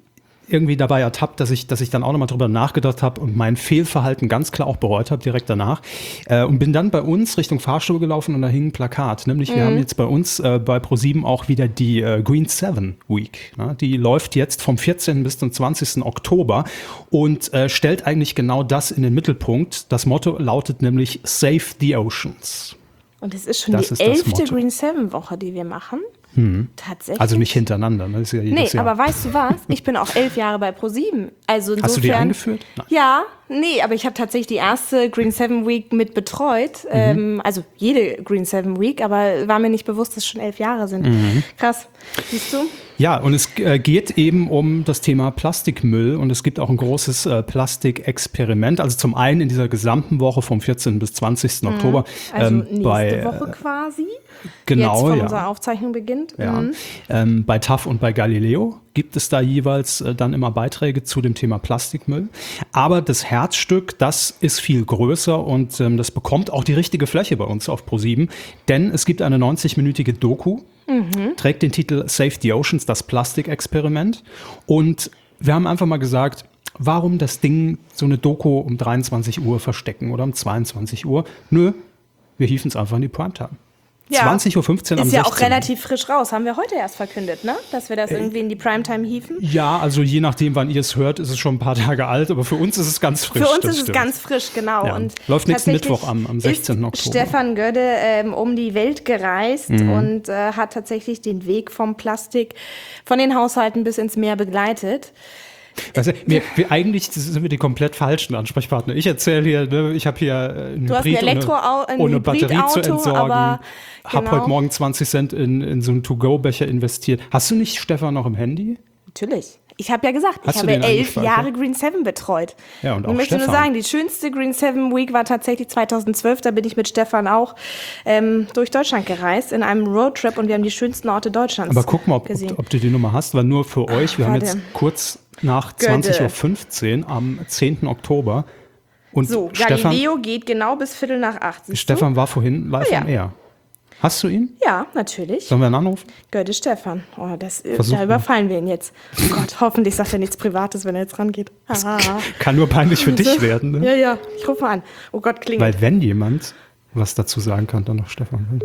irgendwie dabei ertappt, dass ich, dass ich dann auch nochmal drüber nachgedacht habe und mein Fehlverhalten ganz klar auch bereut habe, direkt danach. Äh, und bin dann bei uns Richtung Fahrstuhl gelaufen und da hing ein Plakat. Nämlich, mhm. wir haben jetzt bei uns äh, bei ProSieben auch wieder die äh, Green Seven Week. Ne? Die läuft jetzt vom vierzehnten bis zum zwanzigsten Oktober und äh, stellt eigentlich genau das in den Mittelpunkt. Das Motto lautet nämlich Save the Oceans. Und es ist schon das die ist elfte Green Seven Woche, die wir machen. Hm. Tatsächlich. Also nicht hintereinander. Ne? Das ist ja jedes nee, Jahr. aber weißt du was? Ich bin auch elf Jahre bei ProSieben. Also insofern, hast du die eingeführt? Nein. Ja, nee, aber ich habe tatsächlich die erste Green Seven Week mit betreut. Mhm. Ähm, also jede Green Seven Week, aber war mir nicht bewusst, dass es schon elf Jahre sind. Mhm. Krass. Siehst du? Ja, und es äh, geht eben um das Thema Plastikmüll und es gibt auch ein großes äh, Plastikexperiment. Also zum einen in dieser gesamten Woche vom vierzehnten bis zwanzigsten Oktober. Also ähm, nächste bei, Woche quasi. Genau, jetzt, von ja. unserer Aufzeichnung beginnt. Ja. Mhm. Ähm, bei T A F und bei Galileo gibt es da jeweils äh, dann immer Beiträge zu dem Thema Plastikmüll. Aber das Herzstück, das ist viel größer und ähm, das bekommt auch die richtige Fläche bei uns auf ProSieben. Denn es gibt eine neunzig-minütige Doku, mhm. trägt den Titel Save the Oceans, das Plastikexperiment. Und wir haben einfach mal gesagt, warum das Ding so eine Doku um dreiundzwanzig Uhr verstecken oder um zweiundzwanzig Uhr? Nö, wir hieven es einfach in die Primetime. Ja. zwanzig Uhr fünfzehn am Ist ja auch sechzehnten relativ frisch raus. Haben wir heute erst verkündet, ne? Dass wir das irgendwie in die Primetime hieven. Ja, also je nachdem, wann ihr es hört, ist es schon ein paar Tage alt, aber für uns ist es ganz frisch. Für uns das ist stimmt. es ganz frisch, genau. Ja. Und läuft nächsten Mittwoch am, am sechzehnten ist Oktober. Stefan Gödde ähm, um die Welt gereist mhm. und äh, hat tatsächlich den Weg vom Plastik von den Haushalten bis ins Meer begleitet. Also, wir, wir eigentlich sind wir die komplett falschen Ansprechpartner. Ich erzähle hier, ne, ich habe hier ein du Hybrid hast ein Elektro ohne, ohne Batterie zu entsorgen. Aber habe genau. heute Morgen zwanzig Cent in, in so einen To-Go-Becher investiert. Hast du nicht Stefan noch im Handy? Natürlich. Ich habe ja gesagt, Hast ich du habe den elf Jahre Green Seven betreut. Ja, und auch ich möchte Stefan. nur sagen, die schönste Green Seven Week war tatsächlich zweitausendzwölf. Da bin ich mit Stefan auch ähm, durch Deutschland gereist in einem Roadtrip und wir haben die schönsten Orte Deutschlands Aber guck mal, ob, ob, ob du die Nummer hast, weil nur für euch, wir Ach, haben jetzt kurz nach zwanzig Uhr fünfzehn am zehnten Oktober. Und so, Stefan, Galileo geht genau bis Viertel nach acht. Stefan war vorhin live oh, ja. am Air. Hast du ihn? Ja, natürlich. Sollen wir ihn anrufen? Gödde Stefan. Oh, das, Versuch da überfallen wir ihn jetzt. Oh Gott, hoffentlich sagt er nichts Privates, wenn er jetzt rangeht. Kann nur peinlich für dich werden. Ne? Ja, ja, ich rufe mal an. Oh Gott, klingelt. Weil wenn jemand was dazu sagen kann, dann noch Stefan.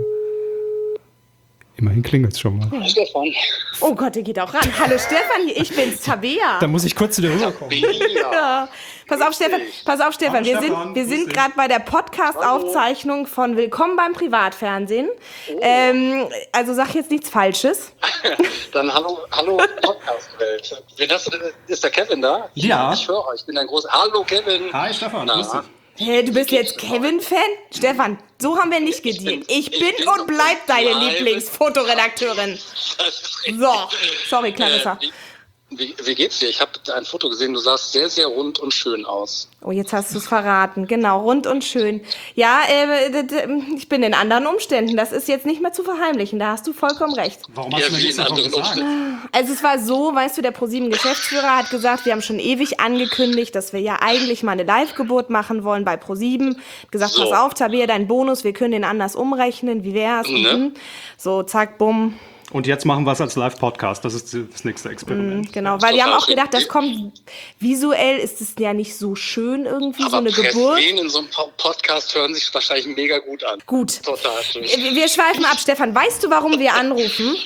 Immerhin klingelt es schon mal. Hallo Stefan. Oh Gott, der geht auch ran. Hallo Stefan, ich bin's, Tabea. Da muss ich kurz zu dir rüberkommen. Ja. Pass auf, Stefan, pass auf, Stefan. Hallo, wir Stefan. sind, wir sind gerade bei der Podcast-Aufzeichnung von Willkommen beim Privatfernsehen. Oh. Ähm, also sag jetzt nichts Falsches. Dann hallo, hallo Podcast-Welt. Wen hast du denn? Ist der Kevin da? Ja. Ich höre euch, ich bin ein großer... Hallo Kevin. Hi Stefan, Na. grüß dich. Hey, du bist jetzt Kevin-Fan? Stefan, so haben wir nicht gedealt. Ich bin, ich bin und bleib deine Lieblingsfotoredakteurin. So, sorry, Clarissa. Äh, wie, wie, wie geht's dir? Ich habe ein Foto gesehen, du sahst sehr, sehr rund und schön aus. Oh, jetzt hast du es verraten. Genau, rund und schön. Ja, äh, ich bin in anderen Umständen. Das ist jetzt nicht mehr zu verheimlichen. Da hast du vollkommen recht. Warum hast Ja, du mir wie nichts in davon anderen gesagt? Also es war so, weißt du, der ProSieben-Geschäftsführer hat gesagt, wir haben schon ewig angekündigt, dass wir ja eigentlich mal eine Live-Geburt machen wollen bei ProSieben. Gesagt, So. pass auf, Tabea, dein Bonus, wir können den anders umrechnen. Wie wär's? Ne? Mhm. So, zack, bumm. Und jetzt machen wir es als Live-Podcast. Das ist das nächste Experiment. Genau, weil wir haben auch gedacht, das kommt, visuell ist es ja nicht so schön irgendwie, so Aber eine Geburt. Presswehen in so einem Po- Podcast hören sich wahrscheinlich mega gut an. Gut. Total. Wir wir schweifen ab, Stefan. Weißt du, warum wir anrufen?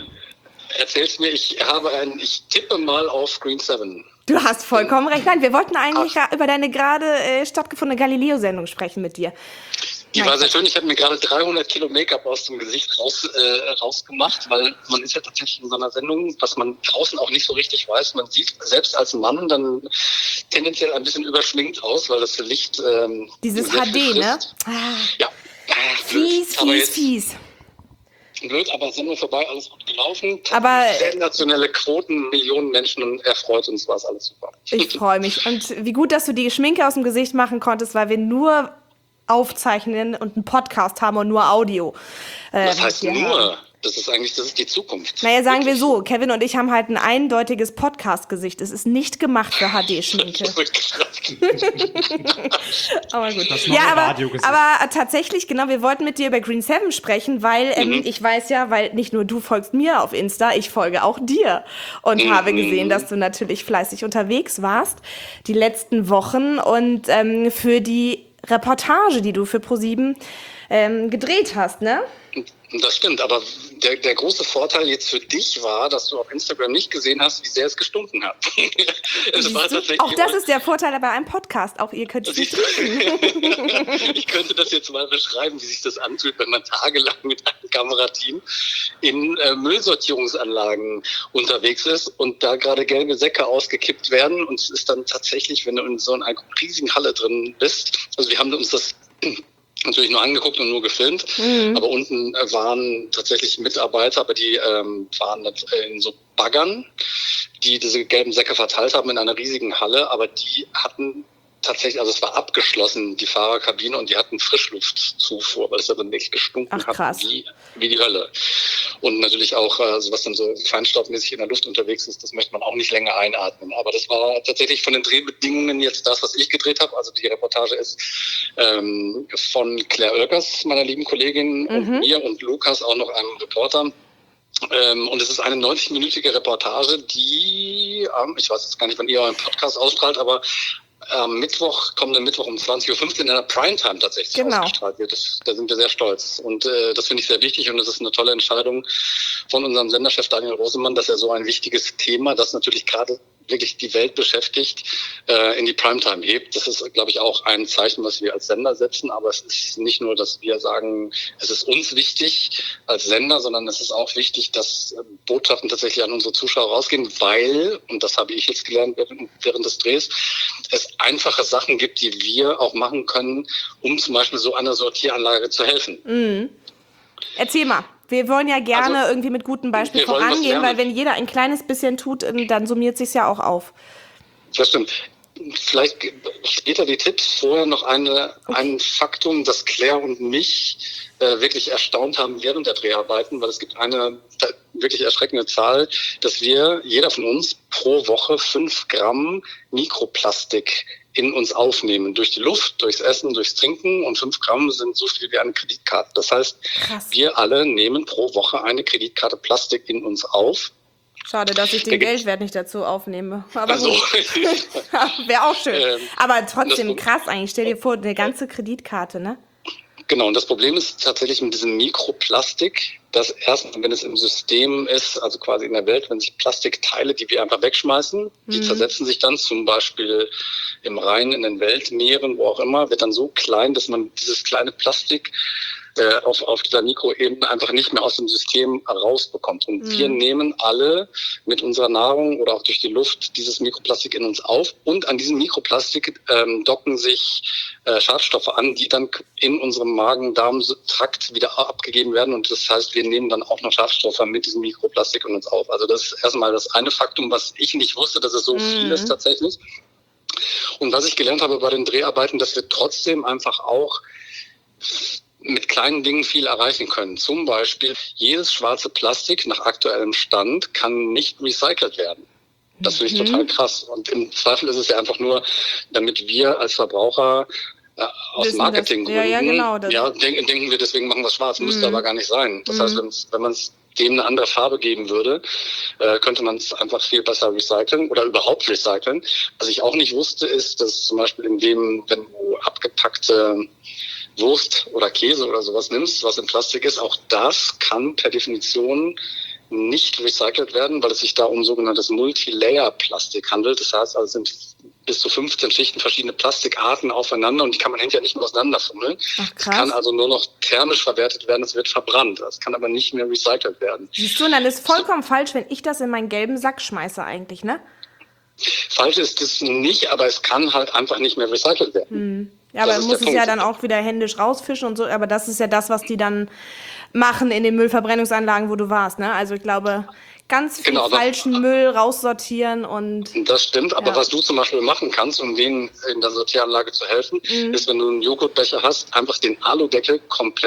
Erzähl's mir, ich habe ein, ich tippe mal auf Green Seven. Du hast vollkommen recht. Nein, wir wollten eigentlich ra- über deine gerade äh, stattgefundene Galileo-Sendung sprechen mit dir. Die Nein, war sehr schön. Ich habe mir gerade dreihundert Kilo Make-up aus dem Gesicht raus, äh, rausgemacht, weil man ist ja tatsächlich in so einer Sendung, was man draußen auch nicht so richtig weiß. Man sieht selbst als Mann dann tendenziell ein bisschen überschminkt aus, weil das Licht... Ähm, Dieses sehr H D, viel ne? frisst. Ah, Ja. Ah, blöd. fies, Aber fies, jetzt, fies. Blöd, aber sind wir vorbei, alles gut gelaufen. Aber- Sensationelle Quoten, Millionen Menschen erfreut uns, war es alles super. Ich freue mich. Und wie gut, dass du die Schminke aus dem Gesicht machen konntest, weil wir nur aufzeichnen und einen Podcast haben und nur Audio. Äh, Was heißt hier nur? haben. Das ist eigentlich, das ist die Zukunft. Naja, sagen Wirklich. wir so, Kevin und ich haben halt ein eindeutiges Podcast-Gesicht. Es ist nicht gemacht für H D-Schminke. Aber gut. Das neue Ja, aber, Radiogesicht. aber tatsächlich, genau, wir wollten mit dir über Green Seven sprechen, weil ähm, Mhm. ich weiß ja, weil nicht nur du folgst mir auf Insta, ich folge auch dir und Mhm. habe gesehen, dass du natürlich fleißig unterwegs warst die letzten Wochen und ähm, für die Reportage, die du für ProSieben ähm, gedreht hast, ne? Das stimmt, aber der, der große Vorteil jetzt für dich war, dass du auf Instagram nicht gesehen hast, wie sehr es gestunken hat. Es war tatsächlich Auch das ist der Vorteil bei einem Podcast. Auch ihr könnt es nicht riechen. Ich könnte das jetzt mal beschreiben, wie sich das anfühlt, wenn man tagelang mit einem Kamerateam in äh, Müllsortierungsanlagen unterwegs ist und da gerade gelbe Säcke ausgekippt werden. Und es ist dann tatsächlich, wenn du in so einer riesigen Halle drin bist, also wir haben uns das natürlich nur angeguckt und nur gefilmt, mhm. aber unten waren tatsächlich Mitarbeiter, aber die ähm, waren in so Baggern, die diese gelben Säcke verteilt haben in einer riesigen Halle, aber die hatten tatsächlich, also es war abgeschlossen, die Fahrerkabine, und die hatten Frischluftzufuhr, weil es ja dann wirklich gestunken Ach, krass. hat wie, wie die Hölle. Und natürlich auch, also was dann so feinstaubmäßig in der Luft unterwegs ist, das möchte man auch nicht länger einatmen. Aber das war tatsächlich von den Drehbedingungen jetzt das, was ich gedreht habe. Also die Reportage ist ähm, von Claire Oelkers, meiner lieben Kollegin, mhm. und mir und Lukas, auch noch einem Reporter. Ähm, und es ist eine neunzig-minütige Reportage, die, ähm, ich weiß jetzt gar nicht, wann ihr euren Podcast ausstrahlt, aber am Mittwoch, kommenden Mittwoch um zwanzig Uhr fünfzehn in der Primetime tatsächlich genau. ausgestrahlt wird. Das, da sind wir sehr stolz. Und äh, das finde ich sehr wichtig, und es ist eine tolle Entscheidung von unserem Senderchef Daniel Rosemann, dass er so ein wichtiges Thema, das natürlich gerade wirklich die Welt beschäftigt, äh, in die Primetime hebt. Das ist, glaube ich, auch ein Zeichen, was wir als Sender setzen. Aber es ist nicht nur, dass wir sagen, es ist uns wichtig als Sender, sondern es ist auch wichtig, dass äh, Botschaften tatsächlich an unsere Zuschauer rausgehen, weil, und das habe ich jetzt gelernt während, während des Drehs, es einfache Sachen gibt, die wir auch machen können, um zum Beispiel so einer Sortieranlage zu helfen. Mhm. Erzähl mal. Wir wollen ja gerne also, irgendwie mit gutem Beispiel vorangehen, weil wenn jeder ein kleines bisschen tut, dann summiert sich's ja auch auf. Das stimmt. Vielleicht später die Tipps, vorher noch eine, okay. ein Faktum, das Claire und mich äh, wirklich erstaunt haben während der Dreharbeiten, weil es gibt eine wirklich erschreckende Zahl, dass wir, jeder von uns, pro Woche fünf Gramm Mikroplastik in uns aufnehmen. Durch die Luft, durchs Essen, durchs Trinken, und fünf Gramm sind so viel wie eine Kreditkarte. Das heißt, Krass. wir alle nehmen pro Woche eine Kreditkarte Plastik in uns auf. Schade, dass ich den Geldwert nicht dazu aufnehme. Aber also, wäre auch schön. Ähm, Aber trotzdem krass eigentlich. Stell dir vor, eine ganze Kreditkarte, ne? Genau, und das Problem ist tatsächlich mit diesem Mikroplastik, dass erst, wenn es im System ist, also quasi in der Welt, wenn sich Plastikteile, die wir einfach wegschmeißen, die mhm. zersetzen sich dann zum Beispiel im Rhein, in den Weltmeeren, wo auch immer, wird dann so klein, dass man dieses kleine Plastik äh, auf, auf dieser Mikroebene einfach nicht mehr aus dem System rausbekommt. Und mhm. wir nehmen alle mit unserer Nahrung oder auch durch die Luft dieses Mikroplastik in uns auf, und an diesem Mikroplastik ähm, docken sich äh, Schadstoffe an, die dann in unserem Magen-Darm-Trakt wieder abgegeben werden, und das heißt, wir nehmen dann auch noch Schadstoffe mit diesem Mikroplastik in uns auf. Also das ist erstmal das eine Faktum, was ich nicht wusste, dass es so mhm. viel ist tatsächlich. Und was ich gelernt habe bei den Dreharbeiten, dass wir trotzdem einfach auch mit kleinen Dingen viel erreichen können. Zum Beispiel, jedes schwarze Plastik nach aktuellem Stand kann nicht recycelt werden. Das finde ich mhm. total krass. Und im Zweifel ist es ja einfach nur, damit wir als Verbraucher äh, aus Marketinggründen, ja, ja, genau, ja, denken, denken wir, deswegen machen wir es schwarz. Mhm. Müsste aber gar nicht sein. Das mhm. heißt, wenn man es dem eine andere Farbe geben würde, äh, könnte man es einfach viel besser recyceln oder überhaupt recyceln. Was ich auch nicht wusste, ist, dass zum Beispiel in dem, wenn du abgepackte Wurst oder Käse oder sowas nimmst, was in Plastik ist, auch das kann per Definition nicht recycelt werden, weil es sich da um sogenanntes Multilayer-Plastik handelt. Das heißt, also es sind bis zu fünfzehn Schichten verschiedene Plastikarten aufeinander, und die kann man hinterher nicht mehr auseinanderfummeln. Ach, krass. Das kann also nur noch thermisch verwertet werden, es wird verbrannt. Das kann aber nicht mehr recycelt werden. Siehst du, und dann ist vollkommen so falsch, wenn ich das in meinen gelben Sack schmeiße eigentlich, ne? Falsch ist es nicht, aber es kann halt einfach nicht mehr recycelt werden. Hm. Ja, aber man muss es ja dann auch wieder händisch rausfischen und so, aber das ist ja das, was die dann machen in den Müllverbrennungsanlagen, wo du warst, ne? Also ich glaube, ganz viel genau, falschen Müll raussortieren und... Das stimmt, aber ja. was du zum Beispiel machen kannst, um denen in der Sortieranlage zu helfen, mhm. ist, wenn du einen Joghurtbecher hast, einfach den Aludeckel komplett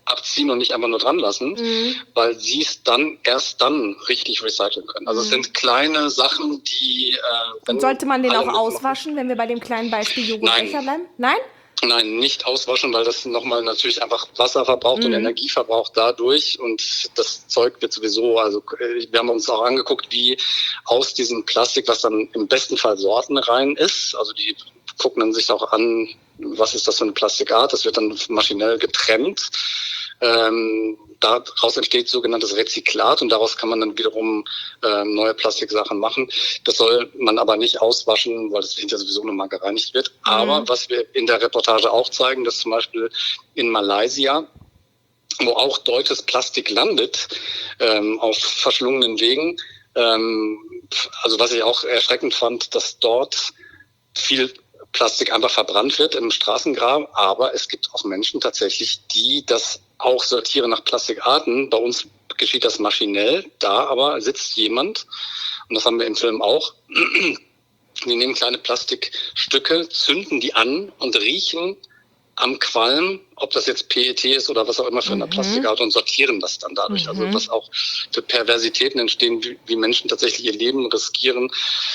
abziehen und nicht einfach nur dran lassen, mhm. weil sie es dann erst dann richtig recyceln können. Also mhm. es sind kleine Sachen, die... Äh, und sollte man den auch auswaschen, wenn wir bei dem kleinen Beispiel Joghurtbecher bleiben? Nein? Nein, nicht auswaschen, weil das nochmal natürlich einfach Wasser verbraucht mhm. und Energie verbraucht dadurch und das Zeug wird sowieso, also wir haben uns auch angeguckt, wie aus diesem Plastik, was dann im besten Fall sortenrein ist, also die gucken dann sich auch an, was ist das für eine Plastikart, das wird dann maschinell getrennt. Ähm, daraus entsteht sogenanntes Rezyklat und daraus kann man dann wiederum äh, neue Plastiksachen machen. Das soll man aber nicht auswaschen, weil das hinterher sowieso nochmal gereinigt wird. Mhm. Aber was wir in der Reportage auch zeigen, dass zum Beispiel in Malaysia, wo auch deutsches Plastik landet, ähm, auf verschlungenen Wegen, ähm, also was ich auch erschreckend fand, dass dort viel Plastik einfach verbrannt wird im Straßengraben, aber es gibt auch Menschen tatsächlich, die das auch sortieren nach Plastikarten. Bei uns geschieht das maschinell, da aber sitzt jemand, und das haben wir im Film auch, die nehmen kleine Plastikstücke, zünden die an und riechen am Qualm, ob das jetzt P E T ist oder was auch immer für eine mhm. Plastikart und sortieren das dann dadurch. Mhm. Also was auch für Perversitäten entstehen, wie, wie Menschen tatsächlich ihr Leben riskieren.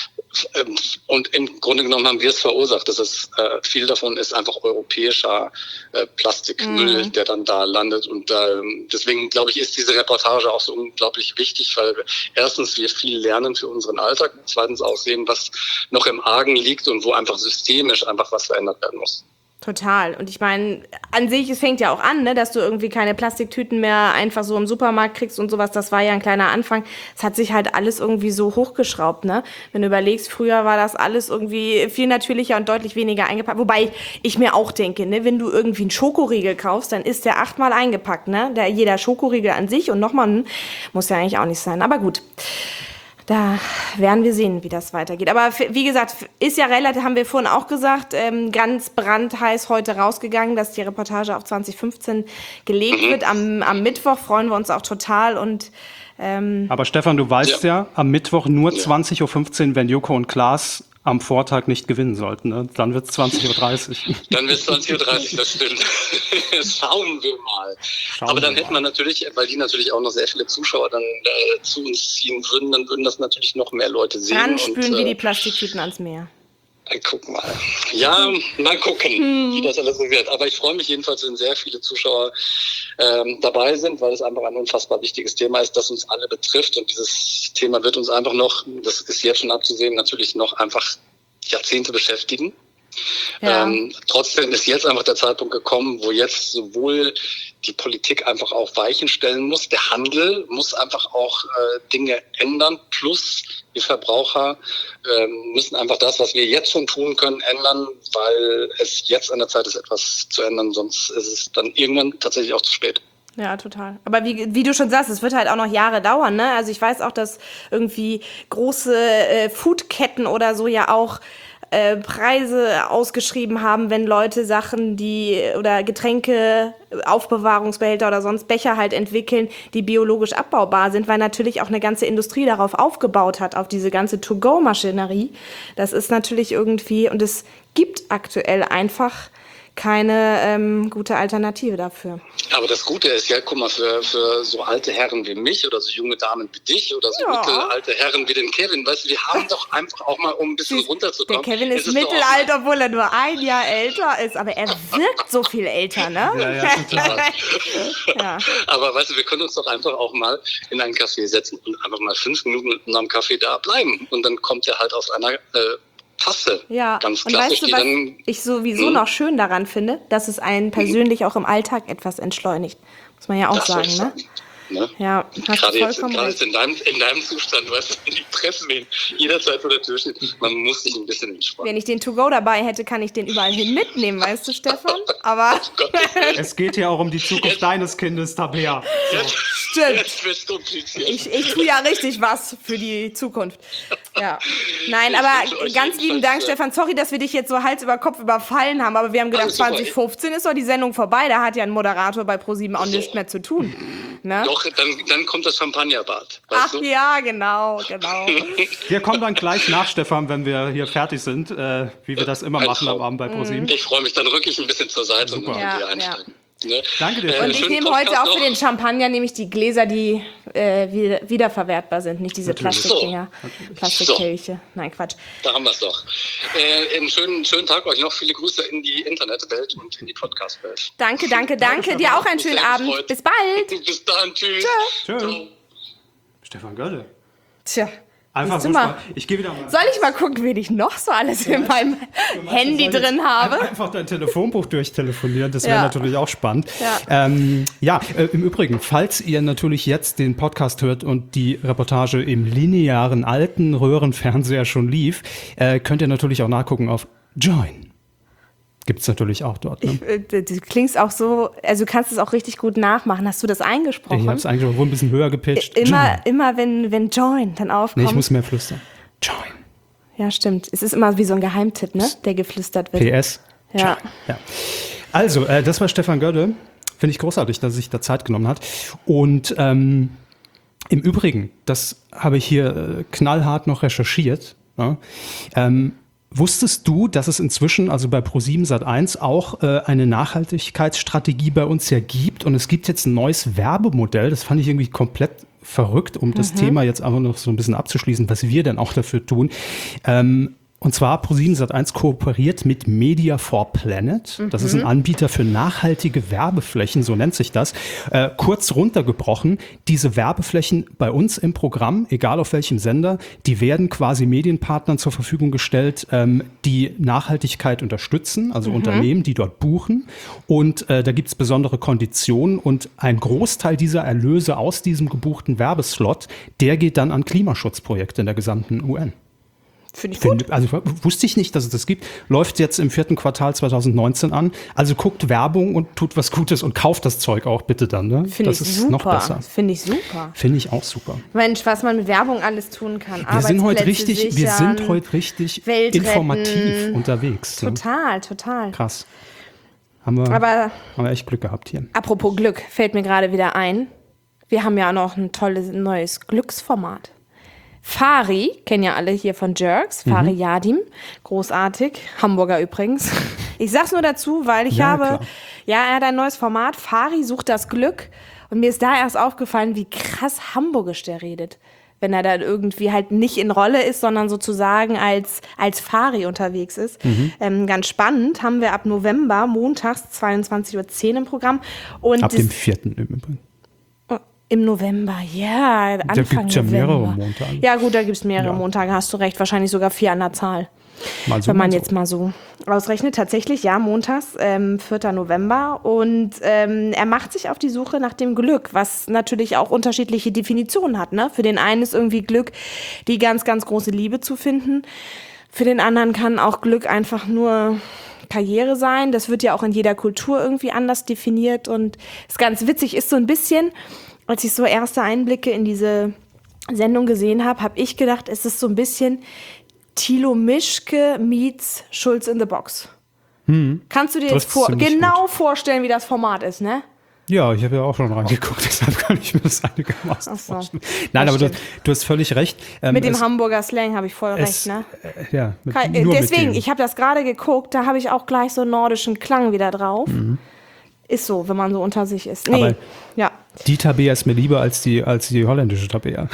Und im Grunde genommen haben wir es verursacht. Das ist, äh, viel davon ist einfach europäischer äh, Plastikmüll, mhm. der dann da landet. Und äh, deswegen, glaube ich, ist diese Reportage auch so unglaublich wichtig, weil wir, erstens wir viel lernen für unseren Alltag, zweitens auch sehen, was noch im Argen liegt und wo einfach systemisch einfach was verändert werden muss. Total. Und ich meine, an sich, es fängt ja auch an, ne, dass du irgendwie keine Plastiktüten mehr einfach so im Supermarkt kriegst und sowas. Das war ja ein kleiner Anfang. Es hat sich halt alles irgendwie so hochgeschraubt, ne? Wenn du überlegst, früher war das alles irgendwie viel natürlicher und deutlich weniger eingepackt. Wobei ich mir auch denke, ne, wenn du irgendwie einen Schokoriegel kaufst, dann ist der achtmal eingepackt, ne? Der, jeder Schokoriegel an sich und nochmal, muss ja eigentlich auch nicht sein. Aber gut. Da werden wir sehen, wie das weitergeht. Aber wie gesagt, ist ja relativ, haben wir vorhin auch gesagt, ähm, ganz brandheiß heute rausgegangen, dass die Reportage auf zwanzig fünfzehn gelegt mhm. wird. Am, am Mittwoch freuen wir uns auch total. Und ähm, aber Stefan, du weißt ja, ja am Mittwoch nur ja. zwanzig Uhr fünfzehn, wenn Joko und Klaas am Vortag nicht gewinnen sollten. Ne? Dann wird es zwanzig Uhr dreißig. Dann wird es zwanzig Uhr dreißig, das stimmt. Schauen wir mal. Schauen Aber dann hätten wir natürlich, weil die natürlich auch noch sehr viele Zuschauer dann äh, zu uns ziehen würden, dann würden das natürlich noch mehr Leute sehen. Dann spülen und, wir äh, die Plastiktüten ans Meer. Guck mal. Ja, mal gucken, hm. wie das alles so wird. Aber ich freue mich jedenfalls, wenn sehr viele Zuschauer ähm, dabei sind, weil es einfach ein unfassbar wichtiges Thema ist, das uns alle betrifft. Und dieses Thema wird uns einfach noch, das ist jetzt schon abzusehen, natürlich noch einfach Jahrzehnte beschäftigen. Ja. Ähm, trotzdem ist jetzt einfach der Zeitpunkt gekommen, wo jetzt sowohl die Politik einfach auch Weichen stellen muss, der Handel muss einfach auch äh, Dinge ändern, plus die Verbraucher äh, müssen einfach das, was wir jetzt schon tun können, ändern, weil es jetzt an der Zeit ist, etwas zu ändern, sonst ist es dann irgendwann tatsächlich auch zu spät. Ja, total. Aber wie, wie du schon sagst, es wird halt auch noch Jahre dauern, ne? Also ich weiß auch, dass irgendwie große äh, Foodketten oder so ja auch äh, Preise ausgeschrieben haben, wenn Leute Sachen, die oder Getränke, Aufbewahrungsbehälter oder sonst Becher halt entwickeln, die biologisch abbaubar sind, weil natürlich auch eine ganze Industrie darauf aufgebaut hat, auf diese ganze To-Go-Maschinerie. Das ist natürlich irgendwie, und es gibt aktuell einfach keine ähm, gute Alternative dafür. Aber das Gute ist ja, guck mal, für, für so alte Herren wie mich oder so junge Damen wie dich oder so ja. mittelalte Herren wie den Kevin, weißt du, wir haben doch einfach auch mal, um ein bisschen runterzukommen. Der Kevin ist, ist mittelalt, obwohl er nur ein Jahr älter ist, aber er wirkt so viel älter, ne? Ja, ja, total. ja. Aber weißt du, wir können uns doch einfach auch mal in einen Café setzen und einfach mal fünf Minuten nach dem Kaffee da bleiben. Und dann kommt er halt aus einer äh, Tasse. Ja, ganz und weißt du, was dann, ich sowieso hm? noch schön daran finde, dass es einen persönlich hm? auch im Alltag etwas entschleunigt. Muss man ja auch das sagen, ne? Sagen. Ne? Ja, hast gerade du jetzt, gerade jetzt in deinem, in deinem Zustand, weißt du, wenn die Treffen jederzeit vor der Tür steht, man muss sich ein bisschen entspannen. Wenn ich den To-Go dabei hätte, kann ich den überall hin mitnehmen, weißt du, Stefan? Aber es geht ja auch um die Zukunft jetzt, deines Kindes, Tabea. So. Stimmt. Jetzt wird's kompliziert. Ich, ich tue ja richtig was für die Zukunft. Ja. Nein, aber ganz lieben Dank, ja. Stefan. Sorry, dass wir dich jetzt so Hals über Kopf überfallen haben, aber wir haben gedacht, zwanzig fünfzehn ist doch die Sendung vorbei. Da hat ja ein Moderator bei ProSieben auch so. nichts mehr zu tun. Ne? Doch, dann, dann kommt das Champagnerbad. Ach du? ja, genau, genau. Wir kommen dann gleich nach, Stefan, wenn wir hier fertig sind, äh, wie wir das immer machen am Abend bei ProSieben. Ich freue mich, dann rücke ich ein bisschen zur Seite Super. und ja, wieder einsteigen. Ja. Ne? Danke dir. Und ich nehme heute auch für den Champagner nämlich die Gläser, die äh, wieder, wiederverwertbar sind, nicht diese Plastikdinger, Plastikkelche. So. Nein, Quatsch. Da haben wir es doch. Äh, einen schönen, schönen Tag euch noch. Viele Grüße in die Internetwelt und in die Podcast-Welt. Danke, danke, danke. Dir auch einen schönen Abend. Gefreut. Bis bald. Bis dann. Tschüss. Tschö. Tschö. Stefan Gölle. Tja. Einfach so. Mal. Ich gehe wieder mal. Soll ich mal gucken, wen ich noch so alles ja, in meinem Handy drin habe? Einfach dein Telefonbuch durchtelefonieren, das wäre ja. natürlich auch spannend. Ja, ähm, ja äh, im Übrigen, falls ihr natürlich jetzt den Podcast hört und die Reportage im linearen alten Röhrenfernseher schon lief, äh, könnt ihr natürlich auch nachgucken auf Join. Gibt es natürlich auch dort. Ne? Ich, äh, du klingst auch so, also du kannst es auch richtig gut nachmachen. Hast du das eingesprochen? Ich habe es eingesprochen, wurde ein bisschen höher gepitcht. Immer, Join. immer wenn, wenn Join dann aufkommt. Nee, ich muss mehr flüstern. Join. Ja, stimmt. Es ist immer wie so ein Geheimtipp, ne? Der geflüstert wird. P S. Ja. ja. Also, äh, das war Stefan Gölle. Finde ich großartig, dass er sich da Zeit genommen hat. Und ähm, im Übrigen, das habe ich hier äh, knallhart noch recherchiert. Ja? Ähm, Wusstest du, dass es inzwischen, also bei ProSieben Sat eins, auch äh, eine Nachhaltigkeitsstrategie bei uns ja gibt? Und es gibt jetzt ein neues Werbemodell, das fand ich irgendwie komplett verrückt, um das mhm. Thema jetzt einfach noch so ein bisschen abzuschließen, was wir denn auch dafür tun. Ähm, Und zwar ProSieben Sat eins kooperiert mit Media for Planet. Das mhm. ist ein Anbieter für nachhaltige Werbeflächen, so nennt sich das. Äh, kurz runtergebrochen, diese Werbeflächen bei uns im Programm, egal auf welchem Sender, die werden quasi Medienpartnern zur Verfügung gestellt, ähm, die Nachhaltigkeit unterstützen, also mhm. Unternehmen, die dort buchen. Und äh, da gibt es besondere Konditionen und ein Großteil dieser Erlöse aus diesem gebuchten Werbeslot, der geht dann an Klimaschutzprojekte in der gesamten U N. Finde ich gut. Find, also wusste ich nicht, dass es das gibt. Läuft jetzt im vierten Quartal zwanzig neunzehn an. Also guckt Werbung und tut was Gutes und kauft das Zeug auch bitte dann. Ne? Finde ich ist super. noch besser. Finde ich super. Finde ich auch super. Mensch, was man mit Werbung alles tun kann. Wir sind heute richtig, sichern, wir sind heute richtig Welt informativ retten. unterwegs. Total, Ne? total. Krass. Haben wir, Aber haben wir echt Glück gehabt hier. Apropos Glück, fällt mir gerade wieder ein. Wir haben ja noch ein tolles neues Glücksformat. Fari, kennen ja alle hier von Jerks, Fari mhm. Yadim, großartig, Hamburger übrigens. Ich sag's nur dazu, weil ich ja, habe, klar. ja, er hat ein neues Format, Fari sucht das Glück und mir ist da erst aufgefallen, wie krass hamburgisch der redet. Wenn er dann irgendwie halt nicht in Rolle ist, sondern sozusagen als, als Fari unterwegs ist. Mhm. Ähm, ganz spannend, haben wir ab November, montags, zweiundzwanzig Uhr zehn im Programm. Und ab dem vierten im Übrigen. Im November, ja, Anfang Da gibt es ja November. mehrere Montage. Ja gut, da gibt es mehrere ja. Montage, hast du recht, wahrscheinlich sogar vier an der Zahl. Mal so, wenn man mal so. jetzt mal so ausrechnet. Tatsächlich, ja, montags, ähm, vierter November. Und ähm, er macht sich auf die Suche nach dem Glück, was natürlich auch unterschiedliche Definitionen hat. Ne? Für den einen ist irgendwie Glück, die ganz, ganz große Liebe zu finden. Für den anderen kann auch Glück einfach nur Karriere sein. Das wird ja auch in jeder Kultur irgendwie anders definiert. Und ist ganz witzig, ist so ein bisschen... Als ich so erste Einblicke in diese Sendung gesehen habe, habe ich gedacht, es ist so ein bisschen Thilo Mischke meets Schulz in the Box. Hm. Kannst du dir jetzt vor- genau gut. vorstellen, wie das Format ist, ne? Ja, ich habe ja auch schon reingeguckt, deshalb kann ich mir das einigermaßen so, vorstellen. Nein, aber du, du hast völlig recht. Ähm, mit dem es, Hamburger Slang habe ich voll es, recht, ne? Äh, ja, mit, Kann, nur deswegen, mit dem. ich habe das gerade geguckt, da habe ich auch gleich so einen nordischen Klang wieder drauf. Mhm. Ist so, wenn man so unter sich ist. Nee, aber ja. Die Tabea ist mir lieber als die, als die holländische Tabea.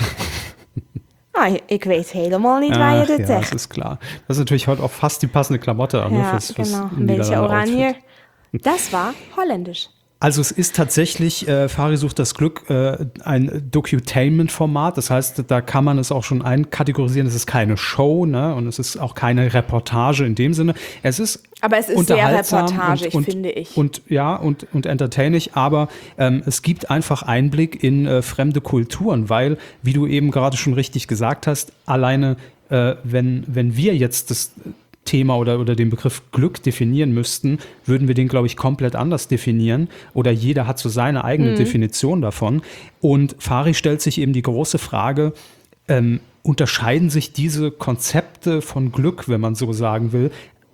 Ah, ich weiß helemaal nicht, Ach, waar je das ja, sagt. das ist klar. Das ist natürlich heute auch fast die passende Klamotte an. Ja, ne, fürs, fürs genau. Welche Niederlande Oranje? Outfit. Das war holländisch. Also es ist tatsächlich, äh, Fari sucht das Glück, äh, ein Docutainment-Format. Das heißt, da kann man es auch schon einkategorisieren. Es ist keine Show, ne? Und es ist auch keine Reportage in dem Sinne. Es ist Aber es ist sehr reportagig, und, finde ich. Und ja, und, und entertaining, aber ähm, es gibt einfach Einblick in äh, fremde Kulturen, weil, wie du eben gerade schon richtig gesagt hast, alleine äh, wenn, wenn wir jetzt das Thema oder, oder den Begriff Glück definieren müssten, würden wir den, glaube ich, komplett anders definieren. Oder jeder hat so seine eigene mhm. Definition davon. Und Fari stellt sich eben die große Frage, ähm, unterscheiden sich diese Konzepte von Glück, wenn man so sagen will,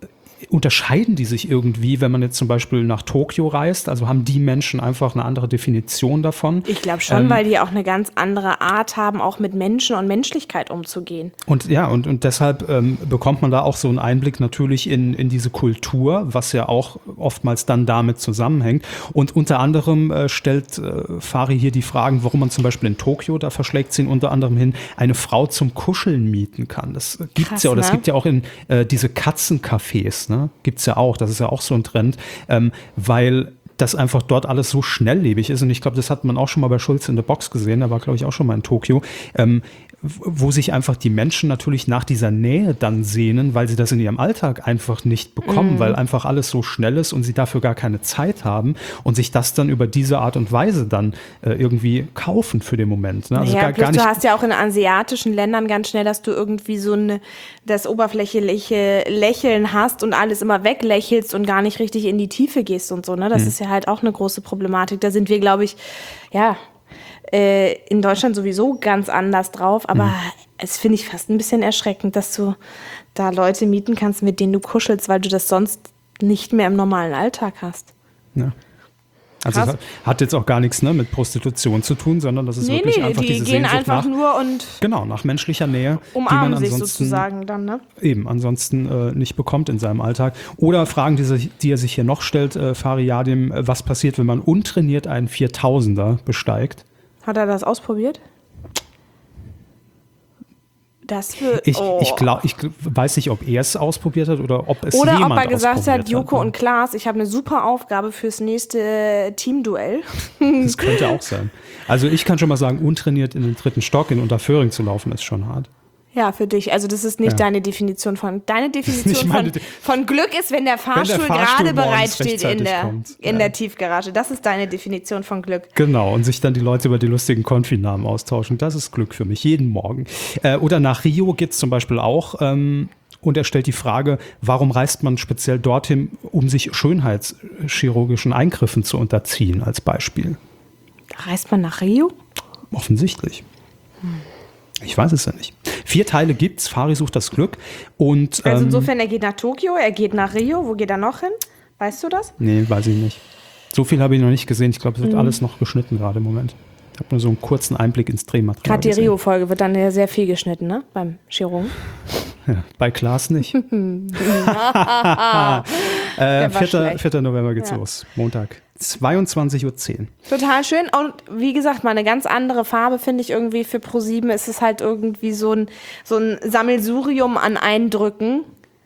unterscheiden die sich irgendwie, wenn man jetzt zum Beispiel nach Tokio reist? Also haben die Menschen einfach eine andere Definition davon? Ich glaube schon, ähm, weil die auch eine ganz andere Art haben, auch mit Menschen und Menschlichkeit umzugehen. Und ja, und, und deshalb ähm, bekommt man da auch so einen Einblick natürlich in, in diese Kultur, was ja auch oftmals dann damit zusammenhängt. Und unter anderem äh, stellt äh, Fari hier die Fragen, warum man zum Beispiel in Tokio, da verschlägt sie ihn unter anderem hin, eine Frau zum Kuscheln mieten kann. Das gibt's Krass, ja, oder es ne? gibt ja auch in äh, diese Katzencafés, ne? Gibt's ja auch, das ist ja auch so ein Trend, ähm, weil dass einfach dort alles so schnelllebig ist. Und ich glaube, das hat man auch schon mal bei Schulz in der Box gesehen, da war, glaube ich, auch schon mal in Tokio, ähm, wo sich einfach die Menschen natürlich nach dieser Nähe dann sehnen, weil sie das in ihrem Alltag einfach nicht bekommen, mm. weil einfach alles so schnell ist und sie dafür gar keine Zeit haben und sich das dann über diese Art und Weise dann äh, irgendwie kaufen für den Moment. Ne? Also ja, gar, gar nicht du hast ja auch in asiatischen Ländern ganz schnell, dass du irgendwie so eine, das oberflächliche Lächeln hast und alles immer weglächelst und gar nicht richtig in die Tiefe gehst und so. Ne? Das mm. ist ja halt auch eine große Problematik. Da sind wir, glaube ich, ja, in Deutschland sowieso ganz anders drauf, aber mhm. es finde ich fast ein bisschen erschreckend, dass du da Leute mieten kannst, mit denen du kuschelst, weil du das sonst nicht mehr im normalen Alltag hast. Ja. Also es hat jetzt auch gar nichts, ne, mit Prostitution zu tun, sondern das ist nee, wirklich nee, einfach die diese gehen Sehnsucht einfach nach, nur und genau, nach menschlicher Nähe, umarmen die man sich sozusagen dann, ne? Eben, ansonsten äh, nicht bekommt in seinem Alltag. Oder Fragen, die, sich, die er sich hier noch stellt, äh, Fari Yadim, äh, was passiert, wenn man untrainiert einen viertausender besteigt? Hat er das ausprobiert? Das für, ich, oh. ich, glaub, ich weiß nicht, ob er es ausprobiert hat oder ob es oder jemand ob er gesagt hat, hat, Joko ne? und Klaas, ich habe eine super Aufgabe fürs nächste Teamduell. Das könnte auch sein. Also ich kann schon mal sagen, untrainiert in den dritten Stock in Unterföhring zu laufen, ist schon hart. Ja, für dich. Also das ist nicht ja. deine Definition von, deine Definition von, De- von Glück ist, wenn der Fahrstuhl, wenn der Fahrstuhl gerade bereitsteht in der, kommt. in ja. der Tiefgarage. Das ist deine Definition von Glück. Genau, und sich dann die Leute über die lustigen Konfinamen austauschen. Das ist Glück für mich, jeden Morgen. Äh, oder nach Rio geht es zum Beispiel auch. Ähm, und er stellt die Frage, warum reist man speziell dorthin, um sich schönheitschirurgischen Eingriffen zu unterziehen, als Beispiel. Reist man nach Rio? Offensichtlich. Hm. Ich weiß es ja nicht. Vier Teile gibt's. Fari sucht das Glück. Und, also ähm, insofern, er geht nach Tokio, er geht nach Rio. Wo geht er noch hin? Weißt du das? Nee, weiß ich nicht. So viel habe ich noch nicht gesehen. Ich glaube, es wird mhm. alles noch geschnitten gerade im Moment. Ich habe nur so einen kurzen Einblick ins Drehmaterial. Gerade die Rio-Folge wird dann ja sehr viel geschnitten, ne? Beim Chirurgen. Ja, bei Klaas nicht. äh, vierter November geht's ja. los. Montag. zweiundzwanzig Uhr zehn. Total schön. Und wie gesagt, mal eine ganz andere Farbe, finde ich irgendwie für ProSieben. Es ist halt irgendwie so ein, so ein Sammelsurium an Eindrücken.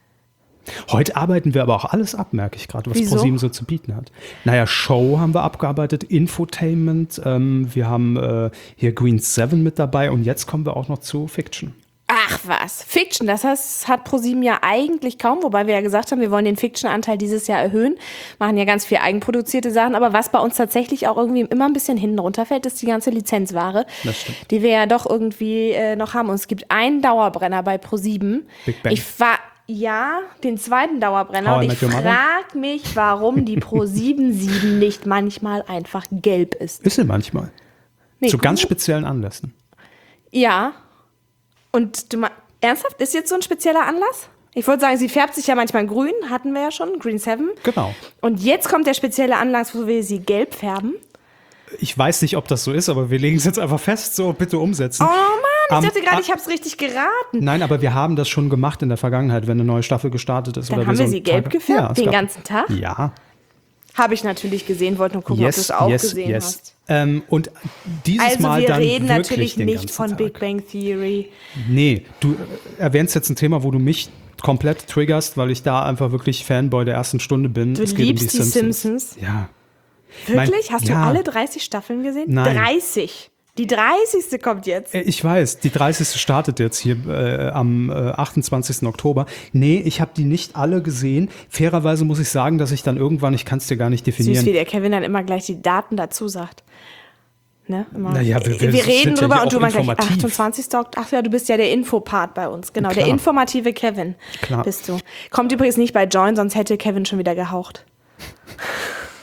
Heute arbeiten wir aber auch alles ab, merke ich gerade, was ProSieben so zu bieten hat. Naja, Show haben wir abgearbeitet, Infotainment, ähm, wir haben äh, hier Green Seven mit dabei und jetzt kommen wir auch noch zu Fiction. Ach was, Fiction, das heißt, hat ProSieben ja eigentlich kaum, wobei wir ja gesagt haben, wir wollen den Fiction-Anteil dieses Jahr erhöhen, machen ja ganz viel eigenproduzierte Sachen, aber was bei uns tatsächlich auch irgendwie immer ein bisschen hinten runterfällt, ist die ganze Lizenzware, das stimmt. Die wir ja doch irgendwie äh, noch haben. Und es gibt einen Dauerbrenner bei ProSieben. Big Bang. Ich war, ja, den zweiten Dauerbrenner How und ich frage mich, warum die ProSieben sieben nicht manchmal einfach gelb ist. Ist sie manchmal. Nee, Zu gut. ganz speziellen Anlässen. Ja, und du mal, ernsthaft, ist jetzt so ein spezieller Anlass? Ich wollte sagen, sie färbt sich ja manchmal grün, hatten wir ja schon, Green Seven. Genau. Und jetzt kommt der spezielle Anlass, wo wir sie gelb färben. Ich weiß nicht, ob das so ist, aber wir legen es jetzt einfach fest, so bitte umsetzen. Oh Mann, ich dachte gerade, ich habe es richtig geraten. Nein, aber wir haben das schon gemacht in der Vergangenheit, wenn eine neue Staffel gestartet ist. Dann oder haben wir so sie gelb Tag, gefärbt, ja, den ganzen Tag? Ja. Habe ich natürlich gesehen, wollte nur gucken, yes, ob du es auch yes, gesehen yes. hast. Ähm, und dieses also Mal wir dann reden wirklich natürlich den nicht von Tag. Big Bang Theory. Nee, du erwähnst jetzt ein Thema, wo du mich komplett triggerst, weil ich da einfach wirklich Fanboy der ersten Stunde bin. Du es geht liebst um die, die Simpsons. Simpsons? Ja. Wirklich? Mein, Hast ja. du alle dreißig Staffeln gesehen? Nein. dreißig. Die dreißigste kommt jetzt. Ich weiß, die dreißigste startet jetzt hier äh, am äh, achtundzwanzigsten Oktober. Nee, ich habe die nicht alle gesehen. Fairerweise muss ich sagen, dass ich dann irgendwann, ich kann es dir gar nicht definieren. Süß, wie der Kevin dann immer gleich die Daten dazu sagt. Ne? Immer. Naja, wir, wir, wir reden drüber ja und du meinst gleich informativ. achtundzwanzigsten Oktober. Ach ja, du bist ja der Infopart bei uns. Genau, Klar. der informative Kevin Klar. bist du. Kommt übrigens nicht bei Join, sonst hätte Kevin schon wieder gehaucht.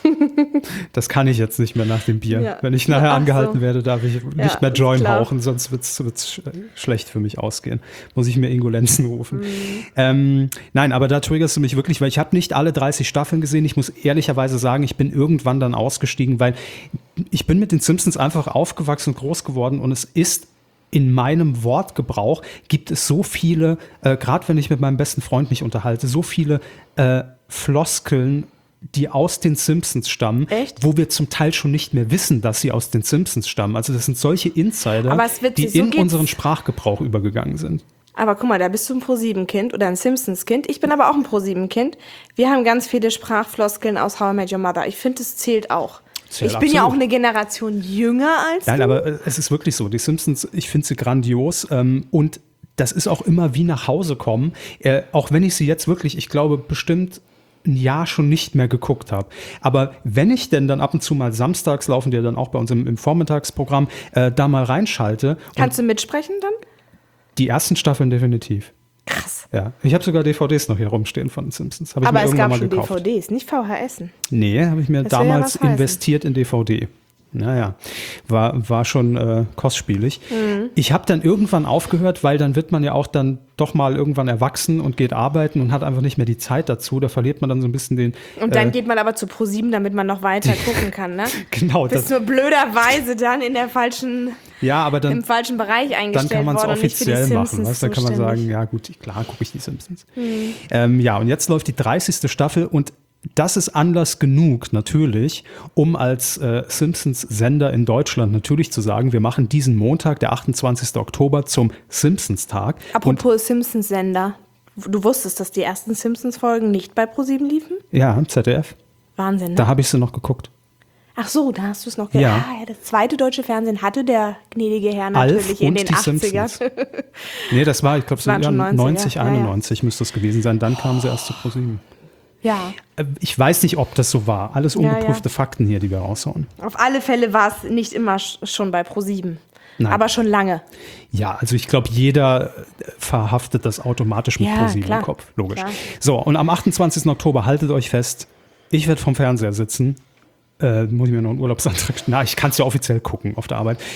Das kann ich jetzt nicht mehr nach dem Bier. Ja. Wenn ich nachher Ach angehalten so. werde, darf ich Ja, nicht mehr ist Joint klar. rauchen, sonst wird es sch schlecht für mich ausgehen. Muss ich mir Ingolenzen rufen. Mhm. Ähm, nein, aber da triggerst du mich wirklich, weil ich habe nicht alle dreißig Staffeln gesehen. Ich muss ehrlicherweise sagen, ich bin irgendwann dann ausgestiegen, weil ich bin mit den Simpsons einfach aufgewachsen und groß geworden und es ist in meinem Wortgebrauch gibt es so viele, äh, gerade wenn ich mit meinem besten Freund mich unterhalte, so viele äh, Floskeln, die aus den Simpsons stammen, Echt? wo wir zum Teil schon nicht mehr wissen, dass sie aus den Simpsons stammen. Also das sind solche Insider, Aber es ist witzig, die so in geht's. unseren Sprachgebrauch übergegangen sind. Aber guck mal, da bist du ein Pro sieben Kind oder ein Simpsons-Kind. Ich bin aber auch ein Pro sieben Kind. Wir haben ganz viele Sprachfloskeln aus How I Met Your Mother. Ich finde, es zählt auch. Zählt ich bin ja absolut. auch eine Generation jünger als Nein, du. aber äh, es ist wirklich so. Die Simpsons, ich finde sie grandios ähm, und das ist auch immer wie nach Hause kommen. Äh, auch wenn ich sie jetzt wirklich, ich glaube, bestimmt ein Jahr schon nicht mehr geguckt habe. Aber wenn ich denn dann ab und zu mal samstags laufen, die ja dann auch bei uns im, im Vormittagsprogramm, äh, da mal reinschalte. Kannst du mitsprechen dann? Die ersten Staffeln definitiv. Krass. Ja, ich habe sogar D V Ds noch hier rumstehen von den Simpsons. Hab ich Aber mir es irgendwann gab mal schon gekauft. D V Ds, nicht V H S. Nee, habe ich mir Das will ja damals was heißen. investiert in D V D. Naja, war, war schon äh, kostspielig. Mhm. Ich habe dann irgendwann aufgehört, weil dann wird man ja auch dann doch mal irgendwann erwachsen und geht arbeiten und hat einfach nicht mehr die Zeit dazu. Da verliert man dann so ein bisschen den... Und dann äh, geht man aber zu Pro sieben, damit man noch weiter gucken kann, ne? Genau, Bist das, nur blöderweise dann in der falschen, ja, aber im dann, falschen Bereich dann eingestellt kann man es worden und nicht für die offiziell machen. Simpsons Weißt? Dann kann man zuständig. sagen, ja gut, klar gucke ich die Simpsons. Mhm. Ähm, ja, und jetzt läuft die dreißigste Staffel und das ist Anlass genug natürlich, um als äh, Simpsons-Sender in Deutschland natürlich zu sagen, wir machen diesen Montag, der achtundzwanzigsten Oktober, zum Simpsons-Tag. Und Apropos Simpsons-Sender. Du wusstest, dass die ersten Simpsons-Folgen nicht bei Pro sieben liefen? ja, Z D F, Wahnsinn, ne? da habe ich sie noch geguckt. Ach so, da hast du es noch ge- Ja. Ah, ja, das zweite deutsche Fernsehen hatte der gnädige Herr Alf natürlich in und den die achtzigern. Simpsons. Nee, das war, ich glaube, so waren ja, schon neunziger, neunzig, ja, ja. einundneunzig müsste es gewesen sein. Dann kamen sie erst zu ProSieben. Ja, Äh, Ich weiß nicht, ob das so war. Alles Ja, ungeprüfte ja. Fakten hier, die wir raushauen. auf alle Fälle war es nicht immer sch- schon bei Pro sieben. Nein. Aber schon lange. Ja, also ich glaube, jeder äh, verhaftet das automatisch mit Ja, ProSieben klar. im Kopf. Logisch. Klar. So, und am achtundzwanzigsten Oktober, haltet euch fest, ich werde vom Fernseher sitzen. Äh, muss ich mir noch einen Urlaubsantrag... Na, ich kann es ja offiziell gucken auf der Arbeit.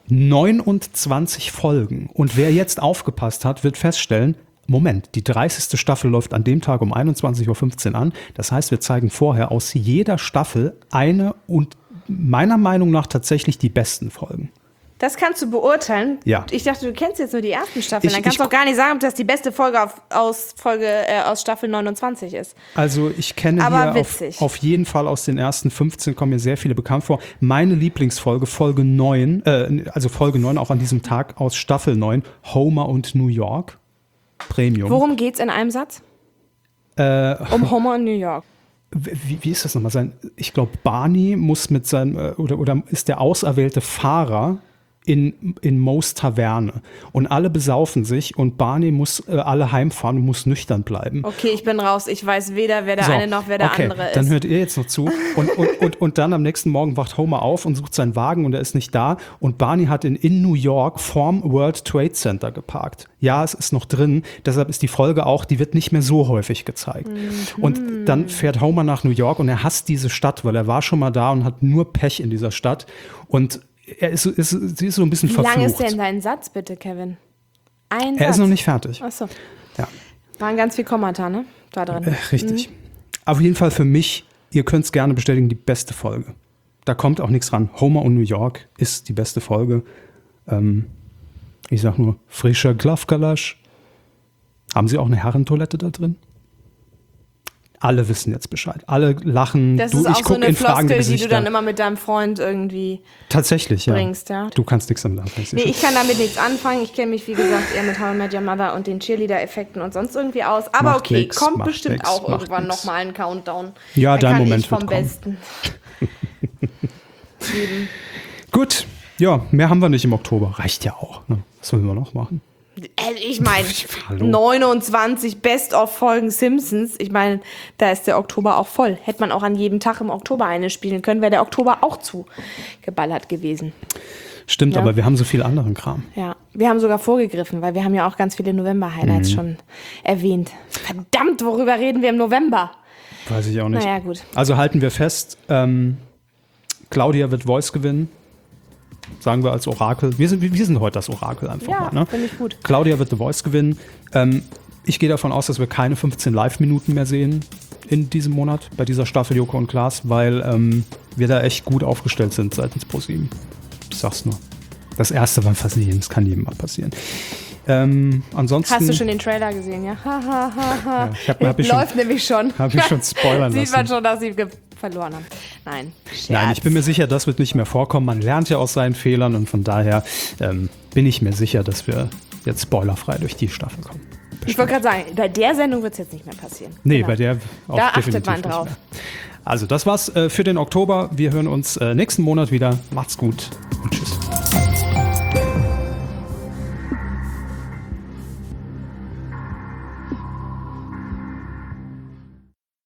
neunundzwanzig Folgen. Und wer jetzt aufgepasst hat, wird feststellen, Moment, die dreißigste Staffel läuft an dem Tag um einundzwanzig Uhr fünfzehn an. Das heißt, wir zeigen vorher aus jeder Staffel eine und meiner Meinung nach tatsächlich die besten Folgen. Das kannst du beurteilen. Ja. Ich dachte, du kennst jetzt nur die ersten Staffeln. Ich- Dann kannst ich- du auch gar nicht sagen, ob das die beste Folge auf, aus, Folge, äh, aus Staffel neunundzwanzig ist. Also ich kenne Aber hier auf, witzig. auf jeden Fall aus den ersten fünfzehn kommen mir sehr viele bekannt vor. Meine Lieblingsfolge, Folge neun, äh, also Folge neun auch an diesem Tag aus Staffel neun, Homer und New York, Premium. Worum geht's in einem Satz? Äh, Um Homer in New York. wie, wie ist das nochmal? Sein, ich glaube, Barney muss mit seinem, äh, oder, oder ist der auserwählte Fahrer in, in Moes Taverne. Und alle besaufen sich und Barney muss äh, alle heimfahren und muss nüchtern bleiben. Okay, ich bin raus. Ich weiß weder, wer der So, eine noch wer der okay, andere ist. dann hört ihr jetzt noch zu. Und, und, und, und dann am nächsten Morgen wacht Homer auf und sucht seinen Wagen und er ist nicht da. Und Barney hat ihn in New York vorm World Trade Center geparkt. Ja, es ist noch drin. Deshalb ist die Folge auch, die wird nicht mehr so häufig gezeigt. Mhm. Und dann fährt Homer nach New York und er hasst diese Stadt, weil er war schon mal da und hat nur Pech in dieser Stadt. Und er ist, ist, sie ist so ein bisschen Wie verflucht. lang ist denn dein Satz, bitte, Kevin? Ein er Satz. ist noch nicht fertig. Achso. Ja. Waren ganz viel Kommata, ne? Da drin. Äh, richtig. Auf jeden Fall für mich, ihr könnt es gerne bestätigen, die beste Folge. Da kommt auch nichts ran. Homer und New York ist die beste Folge. Ähm, ich sag nur, frischer Glafgalasch. Haben Sie auch eine Herrentoilette da drin? Alle wissen jetzt Bescheid. Alle lachen. Das du, ist ich auch so guck eine in fragende Floskel, die du Gesichter. dann immer mit deinem Freund irgendwie Tatsächlich, ja. bringst, ja. Du kannst nichts damit anfangen. Nee, ich kann damit nichts anfangen. Ich kenne mich, wie gesagt, eher mit How I Met Your Mother und den Cheerleader-Effekten und sonst irgendwie aus. Aber Macht okay, nix, kommt macht bestimmt nix, auch macht irgendwann nix. nochmal ein Countdown. Ja, Dann dein kann Moment ich vom wird kommen. Besten. Gut, ja, mehr haben wir nicht im Oktober. Reicht ja auch. Ne? Was wollen wir noch machen? Also ich meine, Hallo. neunundzwanzig Best-of-Folgen Simpsons. Ich meine, da ist der Oktober auch voll. Hätte man auch an jedem Tag im Oktober eine spielen können, wäre der Oktober auch zu geballert gewesen. Stimmt, Ja. aber wir haben so viel anderen Kram. Ja, wir haben sogar vorgegriffen, weil wir haben ja auch ganz viele November-Highlights schon erwähnt. Verdammt, worüber reden wir im November? Weiß ich auch nicht. Naja, gut. Also halten wir fest, ähm, Claudia wird Voice gewinnen. Sagen wir als Orakel. Wir sind, wir sind heute das Orakel einfach Ja, mal. Ne? finde ich gut. Claudia wird The Voice gewinnen. Ähm, ich gehe davon aus, dass wir keine fünfzehn Live-Minuten mehr sehen in diesem Monat bei dieser Staffel Joko und Klaas, weil ähm, wir da echt gut aufgestellt sind seitens ProSieben. Ich sag's nur. Das erste war passieren, das kann jedem mal passieren. Ähm, ansonsten, Hast du schon den Trailer gesehen, ja? Ha, ha, ha, ha. Ja, ich hab- hab ich Läuft schon- nämlich schon. hab ich schon spoilern Sieht man lassen. schon, dass sie ge- verloren haben. Nein, Scherz. Nein, ich bin mir sicher, das wird nicht mehr vorkommen. Man lernt ja aus seinen Fehlern und von daher ähm, bin ich mir sicher, dass wir jetzt spoilerfrei durch die Staffel kommen. Ich wollte gerade sagen, bei der Sendung wird es jetzt nicht mehr passieren. Nee, Genau. bei der auch Da achtet definitiv man nicht drauf. mehr. Also das war's äh, für den Oktober. Wir hören uns äh, nächsten Monat wieder. Macht's gut und tschüss.